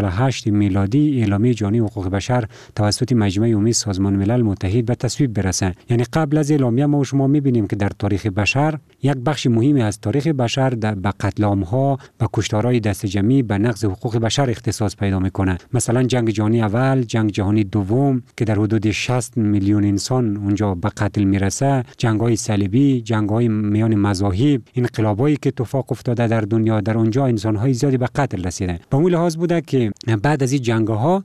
میلادی اعلامیه جهانی حقوق بشر توسط مجمع عمومی سازمان ملل متحد به تصویب برسه. یعنی قبل از اعلامیه ما و شما می‌بینیم که در تاریخ بشر یک بخش مهمی از تاریخ بشر به قتل عام‌ها، به کشتارهای دست جمعی، به نقض حقوق بشر اختصاص پیدا میکنه. مثلا جنگ جهانی اول، جنگ جهانی دوم که در حدود 60 میلیون انسان اونجا به قتل میرسه، جنگ‌های صلیبی، جنگ‌های میان مذاهب، انقلابایی که اتفاق افتاده در دنیا، در اونجا انسان‌های زیادی به قتل رسیده. به اون لحاظ بوده که بعد از این جنگ‌ها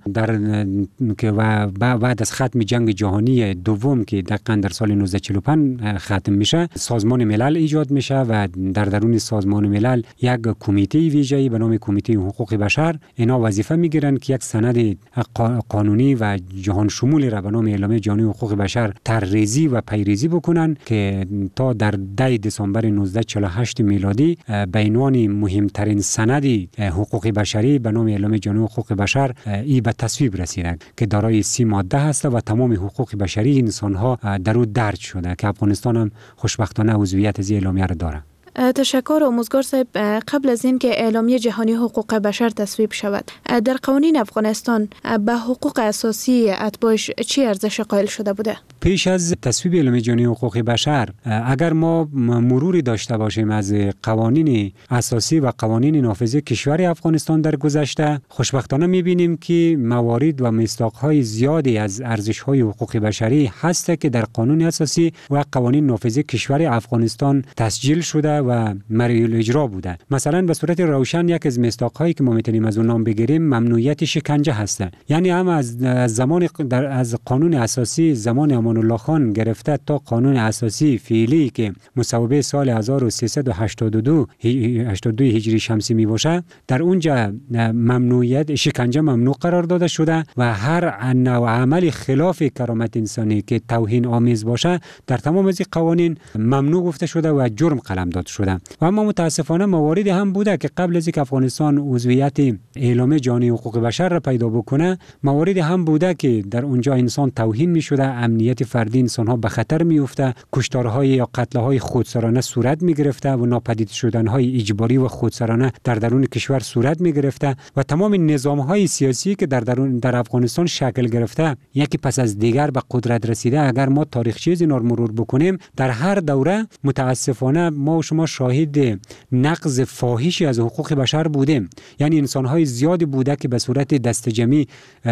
بعد از ختم جنگ جهانی دوم که دقیقاً در سال 1945 ختم میشه، سازمان ملل ایجاد میشه و در درون سازمان ملل یک کمیته ویژه‌ای به نام کمیته حقوق بشر اینا وظیفه میگیرن که یک سند قانونی و جهان شمولی را به نام اعلامیه جهانی حقوق بشر طرح‌ریزی و پیریزی بکنن که تا در 10 دسامبر 1948 میلادی به عنوان مهمترین سند حقوق بشری به نام اعلامیه جهانی حقوق بشر ای به تصویب رسیده که دارای 30 ماده هست و تمام حقوق بشری انسان‌ها در او درج شده که افغانستان هم خوشبختانه عضویت از اعلامیه را داره. تشکر آموزگار صاحب. قبل از این که اعلامیه جهانی حقوق بشر تصویب شود، در قوانین افغانستان به حقوق اساسی اتباعش چی ارزش قائل شده بوده؟ پیش از تصویب اعلامیه جهانی حقوق بشر اگر ما مروری داشته باشیم از قوانین اساسی و قوانین نافذه کشور افغانستان در گذشته، خوشبختانه می‌بینیم که موارد و مصداق‌های زیادی از ارزش‌های حقوق بشری هست که در قانون اساسی و قوانین نافذه کشور افغانستان تسجیل شده و مریل اجرا بوده. مثلا به صورت روشن یک از مصداق‌هایی که ما میتونیم از اون نام بگیریم ممنوعیت شکنجه هست. یعنی هم از زمان از قانون اساسی زمان امان الله خان گرفته تا قانون اساسی فعلی که مصوبه سال 1382 هجری شمسی می باشه، در اونجا ممنوعیت شکنجه ممنوع قرار داده شده و هر نوع عمل خلاف کرامت انسانی که توهین آمیز باشه در تمام از قوانین ممنوع گفته شده و جرم قلمداد شده. و اما متاسفانه مواردی هم بوده که قبل از اینکه افغانستان عضویت اعلامیه جهانی حقوق بشر را پیدا بکنه، مواردی هم بوده که در اونجا انسان توهین می شده، امنیت فردی انسان ها به خطر می افته، کشتارهای یا قتل‌های خودسرانه صورت می گرفته و ناپدید شدن‌های اجباری و خودسرانه در درون کشور صورت می گرفته و تمام نظام‌های سیاسی که در افغانستان شکل گرفته یکی پس از دیگر به قدرت رسیده، اگر ما تاریخچه اینا رو مرور بکنیم در هر دوره متاسفانه ما و شما شاهد نقض فاحشی از حقوق بشر بودیم. یعنی انسان‌های زیادی بوده که به صورت دست جمعی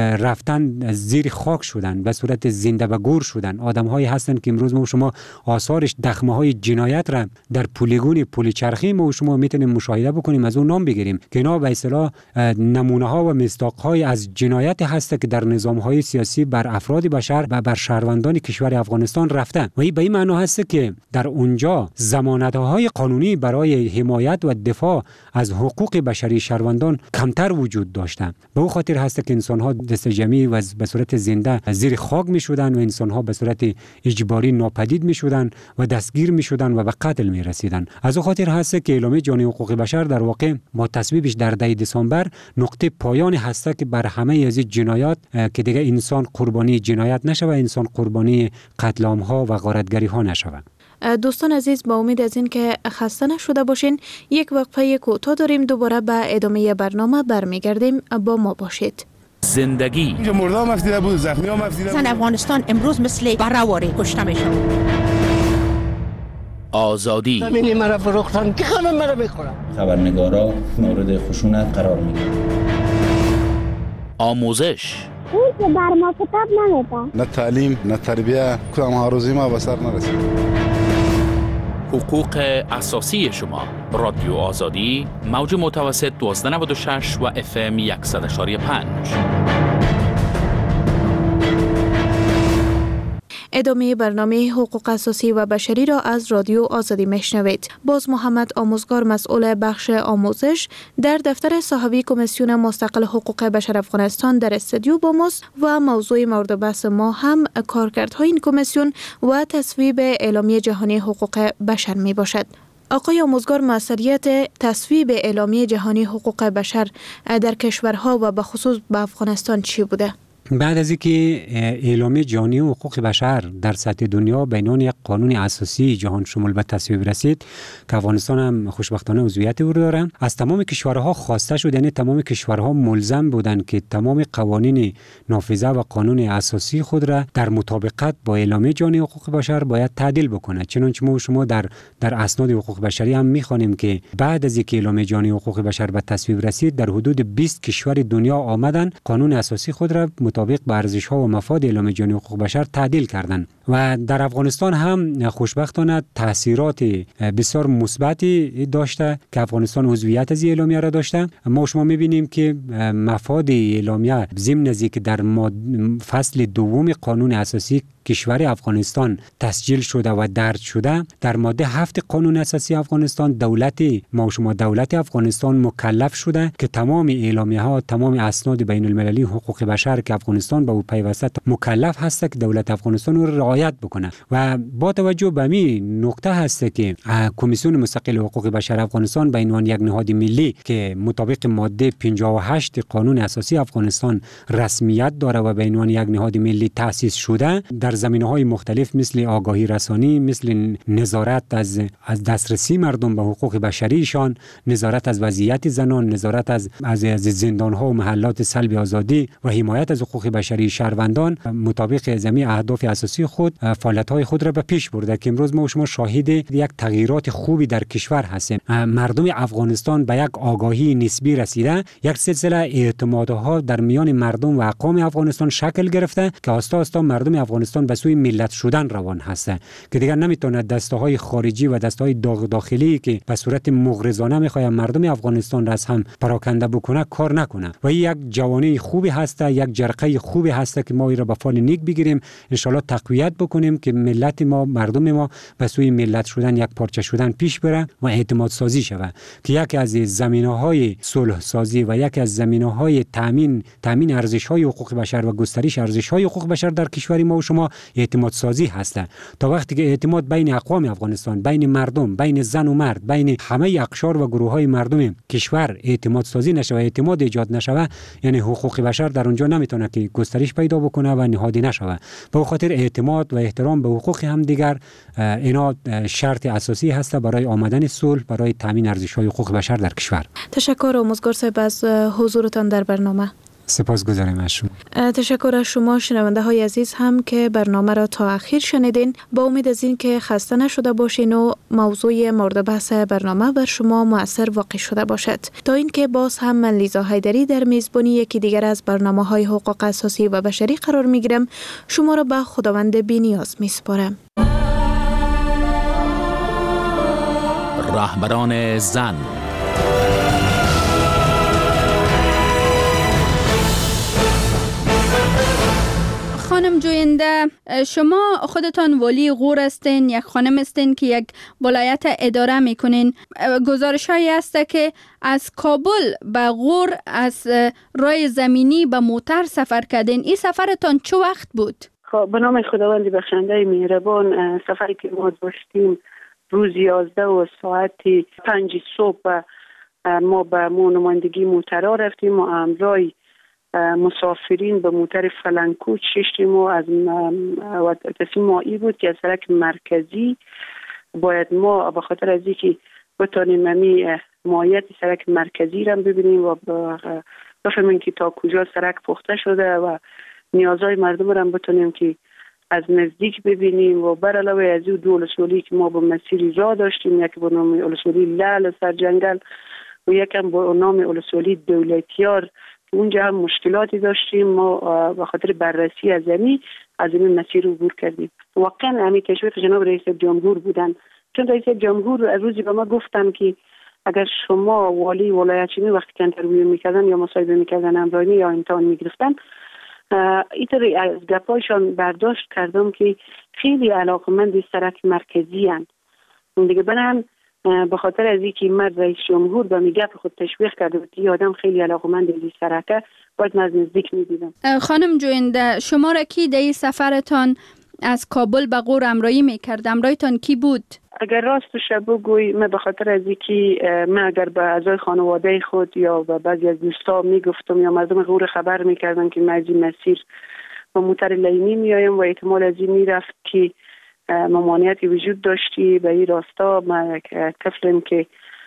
رفتن زیر خاک شدن، به صورت زنده به گور شدن. آدم‌هایی هستند که امروز ما و شما آثارش دخمه‌های جنایت را در پلیگون پلیچرخی ما و شما میتونیم مشاهده بکنیم، از اون نام بگیریم که اینا به اصطلاح نمونه‌ها و مصداق‌های از جنایت هست که در نظام‌های سیاسی بر افراد بشر و بر شهروندان کشور افغانستان رفته و این به این معنی هست که در اونجا ضمانت‌های قانونی برای حمایت و دفاع از حقوق بشری شهروندان کمتر وجود داشته. به او خاطر هست که انسان‌ها دست جمعی و به صورت زنده زیر خاک می‌شدند و انسان‌ها به صورت اجباری ناپدید می‌شدند و دستگیر می‌شدند و به قتل می‌رسیدند. از او خاطر هست که اعلامیه جهانی حقوق بشر در واقع با تصویبش در 10 دسامبر نقطه پایان هست که بر همه از جنایات که دیگه انسان قربانی جنایت نشود، انسان قربانی قتل عام‌ها و غارتگری‌ها نشود. دوستان عزیز، با امید از این که خسته نشده باشین، یک وقفه کوتاه داریم، دوباره به ادامه برنامه برمیگردیم. با ما باشید. زندگی مردم مفتیده بود، زخمی ها مفتیده بود. افغانستان امروز مثل برآوری کشته میشه. آزادی زمینی مرا فروختن که همه مرا میخورن. خبرنگارا مورد خشونت قرار میگیرن. آموزش اون که بر ما کتاب نمیده. نه تعلیم نه تربیه، کدام هاروزی ما به سر نرسید. حقوق اساسی شما. رادیو آزادی، موج متوسط 1296 و FM 100.5. ادامه برنامه حقوق اساسی و بشری را از رادیو آزادی میشنوید. باز محمد آموزگار مسئول بخش آموزش در دفتر صاحبی کمیسیون مستقل حقوق بشر افغانستان در استودیو با ماست و موضوع مورد بحث ما هم کارکردهای این کمیسیون و تصویب اعلامیه جهانی حقوق بشر می باشد. آقای آموزگار، مسئولیت تصویب اعلامیه جهانی حقوق بشر در کشورها و به خصوص به افغانستان چی بوده؟ بعد از اینکه اعلامیه جهانی حقوق بشر در سطح دنیا به عنوان یک قانون اساسی جهان شمول به تصویب رسید که افغانستان هم خوشبختانه عضویت او داره، از تمام کشورها خواسته شد، یعنی تمام کشورها ملزم بودند که تمام قوانین نافذه و قانون اساسی خود را در مطابقت با اعلامیه جهانی حقوق بشر باید تعدیل بکنه. چنانچه ما شما در اسناد حقوق بشری هم می‌خوانیم که بعد از اینکه اعلامیه جهانی حقوق بشر به تصویب رسید، در حدود 20 کشور دنیا آمدن قانون اساسی خود را مطابق با ارزش‌ها و مفاد اعلامیه جهانی حقوق بشر تعدیل کردند و در افغانستان هم خوشبختانه تاثیرات بسیار مثبتی داشته که افغانستان عضویت از اعلامیه را داشته. ما شما می‌بینیم که مفاد اعلامیه ضمن از اینکه در فصل دوم قانون اساسی کشور افغانستان تسجیل شده و درج شده، در ماده 7 قانون اساسی افغانستان دولت افغانستان مکلف شده که تمام اعلامیه ها، تمام اسناد بین المللی حقوق بشر که افغانستان به او پیوسته مکلف هست که دولت افغانستان رو رعایت بکنه. و با توجه به این نکته هست که کمیسیون مستقل حقوق بشر افغانستان به عنوان یک نهاد ملی که مطابق ماده 58 قانون اساسی افغانستان رسمیت داره و به عنوان یک نهاد ملی تأسیس شده، در زمینه‌های مختلف مثل آگاهی رسانی، مثل نظارت از دسترسی مردم به حقوق بشریشان، نظارت از وضعیت زنان، نظارت از زندان‌ها و محلات سلب آزادی و حمایت از حقوق بشری شهروندان، مطابق زمین اهداف اساسی خود فعالیت‌های خود را به پیش برده که امروز ما و شما شاهد یک تغییرات خوبی در کشور هستیم. مردم افغانستان به یک آگاهی نسبی رسیده، یک سلسله اعتمادها در میان مردم و اقوام افغانستان شکل گرفته که آستا آستا مردم افغانستان به سوی ملت شدن روان هسته که دیگر نمیتونه دسته‌های خارجی و دسته‌های داخلی که به صورت مغرضانه میخواد مردم افغانستان را از هم پراکنده بکنه کار نکنه. و این یک جوانه خوبی هسته، یک جرقه خوبی هسته که ما این را به فال نیک بگیریم، ان شاء الله تقویت بکنیم که ملت ما، مردم ما به سوی ملت شدن، یک پارچه شدن پیش بره و اعتماد سازی شود که یکی از زمینه‌های صلح سازی و یکی از زمینه‌های تامین ارزش‌های حقوق بشر و گسترش ارزش‌های حقوق بشر در کشور ما و شما اعتماد سازی هست. تا وقتی که اعتماد بین اقوام افغانستان، بین مردم، بین زن و مرد، بین همه اقشار و گروه‌های مردم کشور اعتماد سازی نشه و اعتماد ایجاد نشه، یعنی حقوق بشر در اونجا نمیتونه که گسترش پیدا بکنه و نهادی نشه. به خاطر اعتماد و احترام به حقوق همدیگر اینا شرط اساسی هست برای آمدن صلح، برای تامین ارزش‌های حقوق بشر در کشور. تشکر آموزگار صاحب از حضورتان در برنامه. سپاسگزارم از شما. تشکر از شما شنونده های عزیز هم که برنامه را تا اخیر شنیدین. با امید از این که خسته نشده باشین و موضوع مورد بحث برنامه بر شما مؤثر واقع شده باشد. تا اینکه باز هم من لیزا حیدری در میزبانی یکی دیگر از برنامه های حقوق اساسی و بشری قرار می گیرم، شما را به خداوند بی‌نیاز می سپارم. رهبران زن. خانم جوینده، شما خودتان والی غور هستین، یک خانم هستین که یک ولایت اداره میکنین. گزارش هایی هست که از کابل به غور از راه زمینی به موتر سفر کردین. این سفرتان چه وقت بود؟ خب به نام خداوند بخشنده مهربان، سفری که ما داشتیم روز 11 و ساعت 5 صبح ما به نمایندگی موترها رفتیم و امرای مسافرین به موتر فلنکو ششتیم و از تصمیم ما ای بود که از سرک مرکزی باید ما به خاطر از اینکه بتانیم ماهیت سرک مرکزی را ببینیم و بفهمیم که تا کجا سرک پخته شده و نیازهای مردم را بتانیم که از نزدیک ببینیم. و بر علاوه از این دو ولسوالی که ما به مسیری راه داشتیم، یک به نام ولسوالی لعل سرجنگل و یکم به نام ولسوالی دولتیار، اونجا هم مشکلاتی داشتیم. ما به خاطر بررسی از این مسیر عبور کردیم. واقعا همین تشویق جناب رئیس جمهور بودن، چون رئیس جمهور روزی به ما گفتن که اگر شما والی ولایت چینی وقتی که انترویو میکردن یا مصاحبه میکردن امرانی یا امتحان میگرفتن، اینطوری از گپایشان برداشت کردم که خیلی علاقمند سرک مرکزی هستند. اون دیگه برن به خاطر از اینکه مرد رئیس جمهور به میگه خود تشویق کرده بود که آدم خیلی علاقمند این سرکه باید از نزدیک میدیدم. خانم جوینده، شما را کی در این سفرتان از کابل به غور همراهی میکرد. همراهتان کی بود؟ اگر راستش بگوی، من به خاطر از اینکه من اگر به اعضای خانواده خود یا به بعضی از دوستا میگفتم یا مردم غور خبر میکردم که من از این مسیر با موتر لینی میایم و احتمال از این میرفت که ممانعتی وجود داشتی به این راستا، من یک طفلم که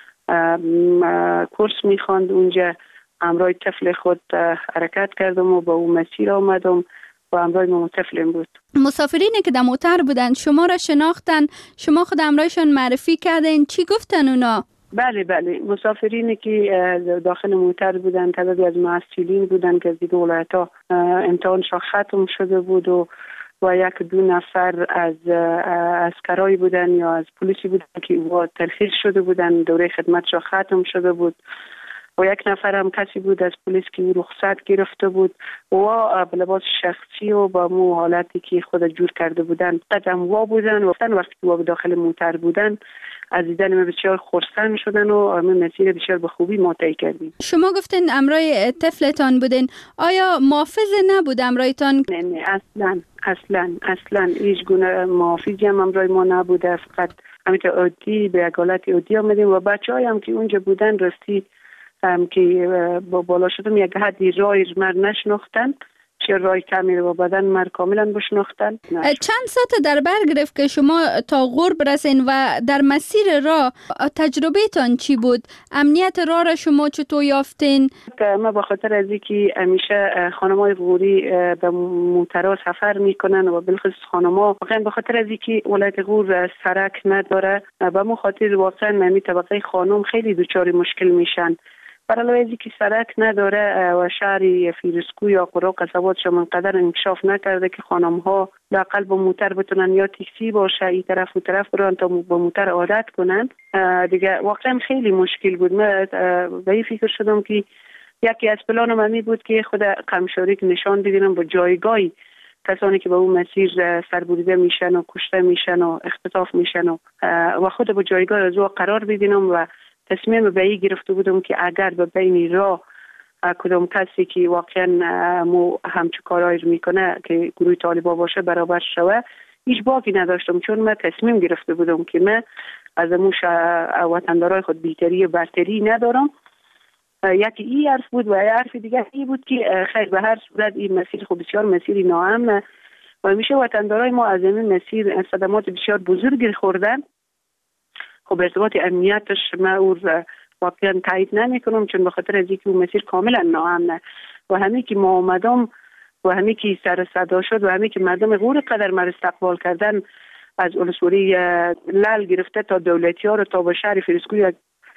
کورس میخواند اونجا همراه طفل خود حرکت کردم و به اون مسیر آمدم و همراه من طفلم بود. مسافرینی که در موتر بودن شما را شناختن؟ شما خود همراهشان معرفی کردین؟ چی گفتن اونا؟ بله مسافرینی که داخل موتر بودن تعدادی از مسئولین بودن که از دیگه ولایت‌ها امتحانشان ختم شده بود و یک دو نفر از عسکرایی بودن یا از پلیسی بودن که ترخیص شده بودن، دوره خدمتشان ختم شده بود و یک نفر هم کسی بود از پلیس که رخصت گرفته بود و به لباس شخصی و با مو حالتی که خود جور کرده بودن قدم وا بودن و وقتی که داخل موتر بودن از دیدن من بسیار خرسند شدن و من مسیر بسیار به خوبی ما طی کردیم. شما گفتین همراه طفلتان بودین، آیا محافظ نبود همراهتان؟ نه اصلا هیچ گونه محافظی هم همراه ما نبوده، فقط همینطور عادی به یک حالت عادی آمدیم و بچه‌ای هم که اونجا بودن راستی هم که با بالا شدم یک حدی رای مر نشناختن، چه رای کمی و بدن مر کاملا بشناختن. چند ساعت در بر گرفت که شما تا غور برسین و در مسیر راه تجربه تان چی بود؟ امنیت راه را شما چطور یافتین؟ ما به خاطر از اینکه همیشه خانمای غوری به موترها سفر میکنن و بالخصوص خانم‌ها واقعا به خاطر از اینکه ولایت غور سرک نداره به مو خاطر واقعا نمی طبقه خانم خیلی دچار مشکل میشن. برای از اینکه سرک نداره و شهر فیروزکوه یا قرا قصباتش منقدر انکشاف نکرده که خانم‌ها لااقل با موتر بتونن یا تاکسی باشه این طرف و طرف برن تا با موتر عادت کنن، دیگه واقعا خیلی مشکل بود. من به این فکر شدم که یکی از پلانم همی بود که خود قمشاری که نشان بگیرم با جایگاهی کسانی که به اون مسیر سربریده میشن و کشته میشن و اختطاف میشن و خود با جایگاه از او قرار بدینم و تصمیم به این گرفته بودم که اگر به بین راه کدام کسی که واقعا مو همچو کارایی میکنه که گروه طالبا باشه برابر شوه هیچ باکی نداشتم، چون من تصمیم گرفته بودم که من از موش وطندارای خود بیتری و برتری ندارم. یکی این حرف بود و حرف دیگه این بود که خیر به هر صورت این مسیر خب بسیار مسیری ناامنه و میشه وطندارای ما از این مسیر صدمات بسیار بزرگی خوردن. خب ارتباط امنیتش من او واقعا تایید نمی کنم، چون به خاطر از اینکه اون مسیر کاملا ناامنه و همین که ما آمدم و همین که سر صدا شد و همین که مردم غور قدر ما استقبال کردن از ولسوالی لال گرفته تا دولتی ها رو تا به شهر فیروزکوه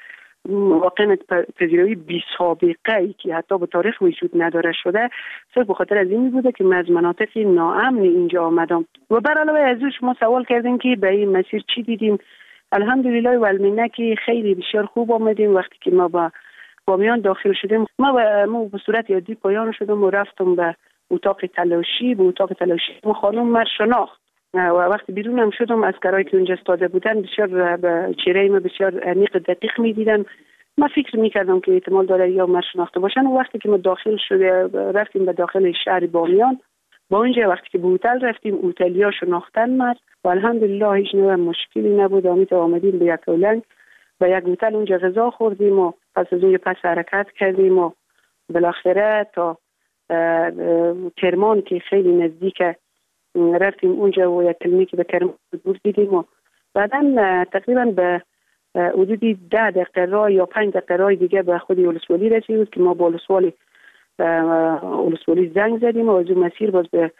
واقعا پذیرایی بی سابقه ای که حتی به تاریخ وجود نداره شده، صرف به خاطر از این بوده که من از مناطق ناامن اینجا آمدم. و بر علاوه از اون شما سوال کردین که به این مسیر چی دیدیم. الحمدلله و المنه که خیلی بسیار خوب آمدیم. وقتی که ما با بامیان داخل شدیم ما به صورت عادی پایان شدم و رفتم به اتاق تلاشی. به اتاق تلاشی ما خانم مر شناخت و وقتی بیرون هم شدم اسکرایی که اونجا استاده بودن بسیار به چهره ما بسیار عمیق دقیق میدیدن. ما فکر میکردم که احتمال داره یا مر شناخته باشن و وقتی که ما داخل شده رفتیم به داخل شهر بامیان با اونجا وقتی که به هتل رفتیم هتلیا شناختن ما و الحمدلله هیچ نوع مشکلی نبود. آمدیم به یک اولنگ به یک هتل اونجا غذا خوردیم و پس از اونجا پس حرکت کردیم و بالاخره تا کرمان که خیلی نزدیکه رفتیم اونجا و یک کلینیکی به کرمان دیدیم و بعدا تقریبا به حدودی 10 دقیقه راه یا 5 دقیقه راه دیگه به خود ولسوالی رسیدیم که ما با ولسوالی زنگ زدیم و از اون مسیر باز به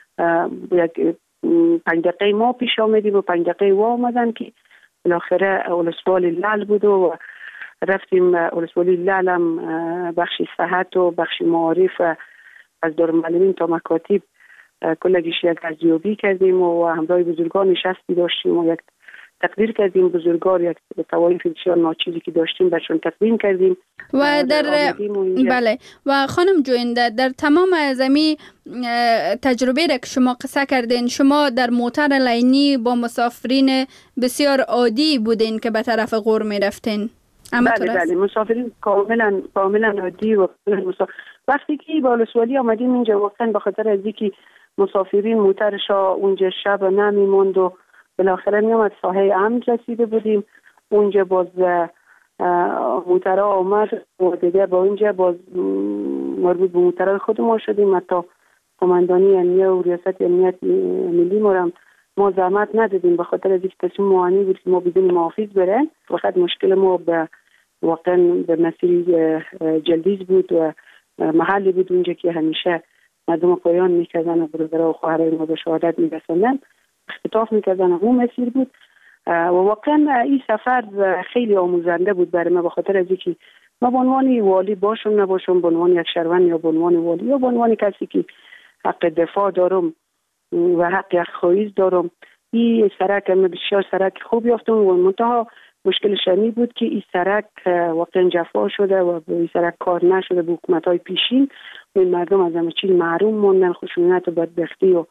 یک 5 دقیقه ما پیش آمدیم و 5 دقیقه وا آمدن که بالاخره ولسوالی لال بود و رفتیم ولسوالی لال هم بخش صحت و بخش معارف از دارالمعلمین تا مکاتب کلگیش یک ارزیابی کردیم و همراه بزرگان نشستی داشتیم و یک تقدیر کردیم بزرگان یک توایف بسیار ناچیزی که داشتیم برشون تقدیم کردیم و بله و خانم جوینده در تمام زمین تجربه را که شما قصه کردین شما در موتر لینی با مسافرین بسیار عادی بودین که به طرف غور می رفتین؟ بله مسافرین کاملا عادی و وقتی که با ولسوالی آمدیم اینجا واقعا به خاطر از اینکه مسافرین موترشا اونجا شب نمیموند و بالاخره میامد ساحه امن رسیده بودیم. اونجا باز موترها آمد و دیگه با اونجا باز مربوط به موترهای خود ما شدیم. حتی قماندانی امنیه و ریاست امنیت ملی ما زحمت ندادیم به خاطر از اینکه تصمیم معانی بود که ما بدون محافظ برن. فقط مشکل ما به واقعا به مسیر جلدیز بود و محلی بود اونجا که همیشه مردم پایان میکردن و برادرها و خواهرای ما به شهادت میرسوندن، اختطاف میکردن. اون مسیر بود و واقعا این سفر خیلی آموزنده بود برای ما به خاطر از اینکه ما به عنوان والی باشم نباشم، به عنوان یک شهروند یا به عنوان والی یا به عنوان کسی که حق دفاع دارم و حق خواهیز دارم، این سرک من بسیار سرک خوب یافتم و منتها مشکل شمی بود که این سرک واقعا جفا شده و این سرک کار نشده به حکومت‌های پیشین و این مردم از همه چیز محروم موندن، خشونت و بدبختی و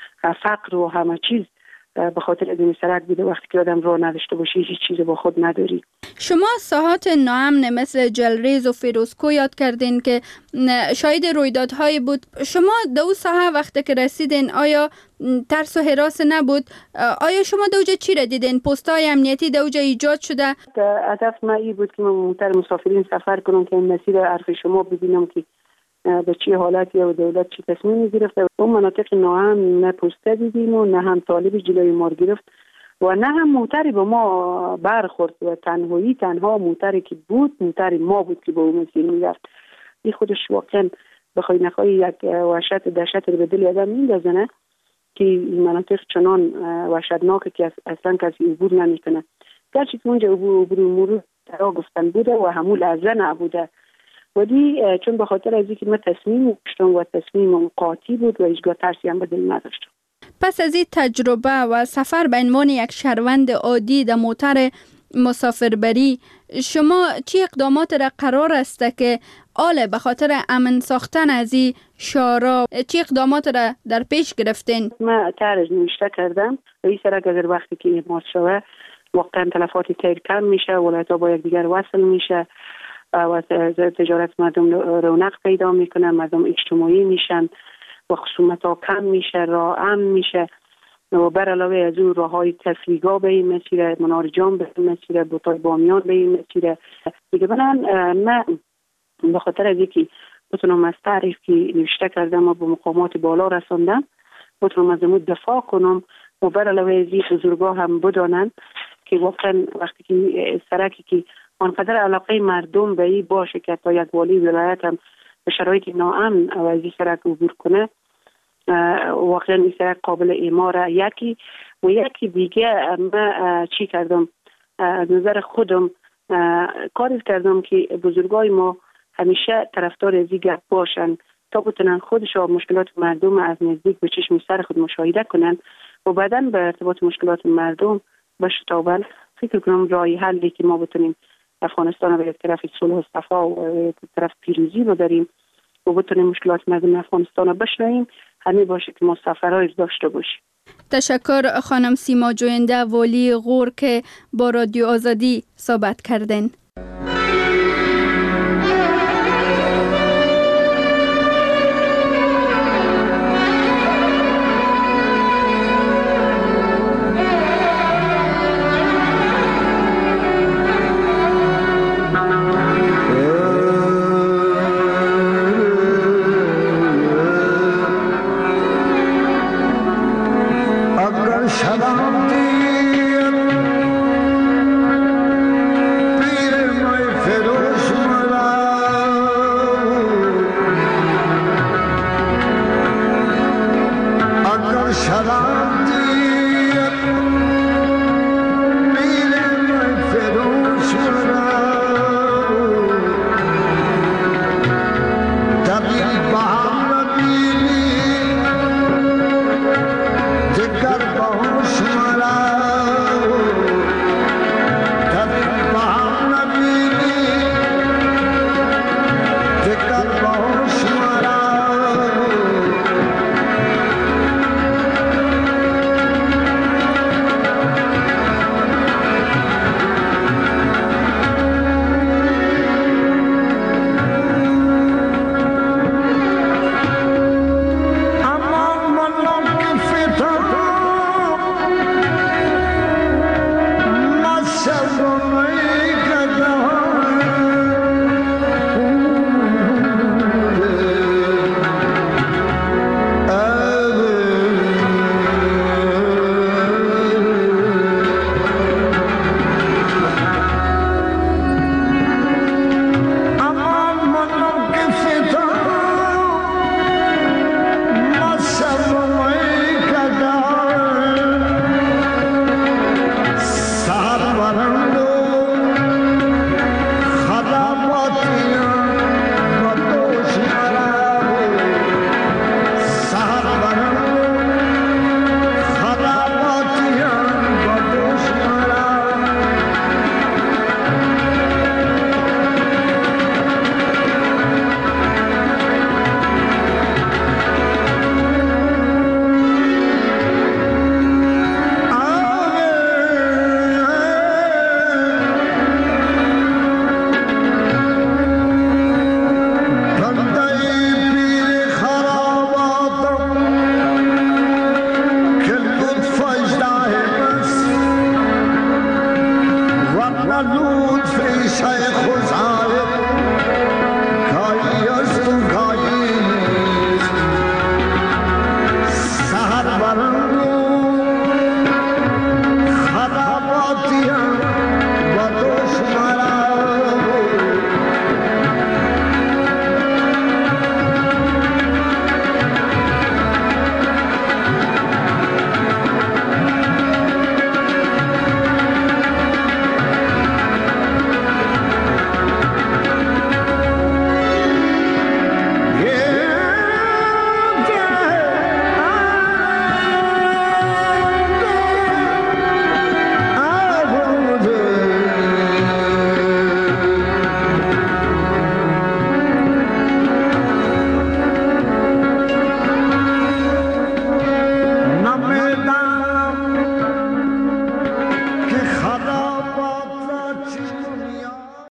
فقر و همه چیز به خاطر از این سرک بوده. وقتی که آدم راه نداشته باشی هیچ چیز با خود نداری. شما ساحات ناامن مثل جلریز و فیروزکو یاد کردین که شاهد رویدادهایی بود. شما دو ساحه وقتی که رسیدین آیا ترس و هراس نبود؟ آیا شما دوجه چی را دیدین؟ پستای امنیتی دوجه ایجاد شده؟ هدف من این بود که من موتر مسافرین سفر کنم که این مسیر حرف شما ببینم که به چه حالتی و دولت چی تصمیمی گرفته. اون مناطق ناامن نه پسته دیدیم و نه هم طالب جلوی ما گرفت و نه هم موتری به ما برخورد و تنها موتری که بود موتری ما بود که به اون مسیر میرفت. این خودش واقعا بخوای نخوای یک وحشت دهشت رو به دل آدم میندازه که این مناطق چنان وحشتناکه که اصلا کسی عبور نمیکنه. گرچه که اونجا عبور مرور ترا گفتن بوده و همون لحظه نبوده ودی چون به خاطر از اینکه من تصمیم داشتم و تصمیم قاطی بود و هیچگاه ترسی هم به دل نداشتم. پس از این تجربه و سفر به عنوان یک شهروند عادی در موتر مسافربری شما چی اقدامات را قرار است که به خاطر امن ساختن از این شارع چی اقدامات را در پیش گرفتین؟ من طرح نوشته کردم این سرک اگر وقتی که ایماز شوه واقعا تلفات تیر کم میشه، ولایت‌ها با یک دیگر وصل میشه و تجارت مردم رونق پیدا میکنه، مردم اجتماعی میشن و خصومت‌ها کم میشه، راه امن میشه و بر علاوه از اون راه‌های تفریحگاه به این مسیر، منار جام به این مسیر، بوتای بامیان به این مسیر دیگه. من به خاطر از اینکه بتونم از تعریف که نوشته کردم و به مقامات بالا رساندم بتونم از اون دفاع کنم و بر علاوه از این بزرگا هم بدانن که واقعا وقتی که سرکی که آنقدر علاقه مردم به این باشه که تا یک والی ولایت هم به شرایط ناامن و از این سرک عبور کنه، واقعا این سرک قابل اعماره. یکی دیگه من چی کردم؟ از نظر خودم کاری کردم که بزرگای ما همیشه طرفدار از این گپ باشن تا بتونن خودشون مشکلات مردم از نزدیک به چشم سر خود مشاهده کنن و بعداً به ارتباط مشکلات مردم به شتابل فکر کنم راهی حلی که ما بتونیم افغانستان رو به طرف صلح و صفا و به طرف پیروزی رو داریم و بتونیم مشکلات مردم افغانستان رو بشنویم، همین باشه که ما سفرهای داشته باشیم. تشکر خانم سیما جوینده والی غور که با رادیو آزادی صحبت کردن.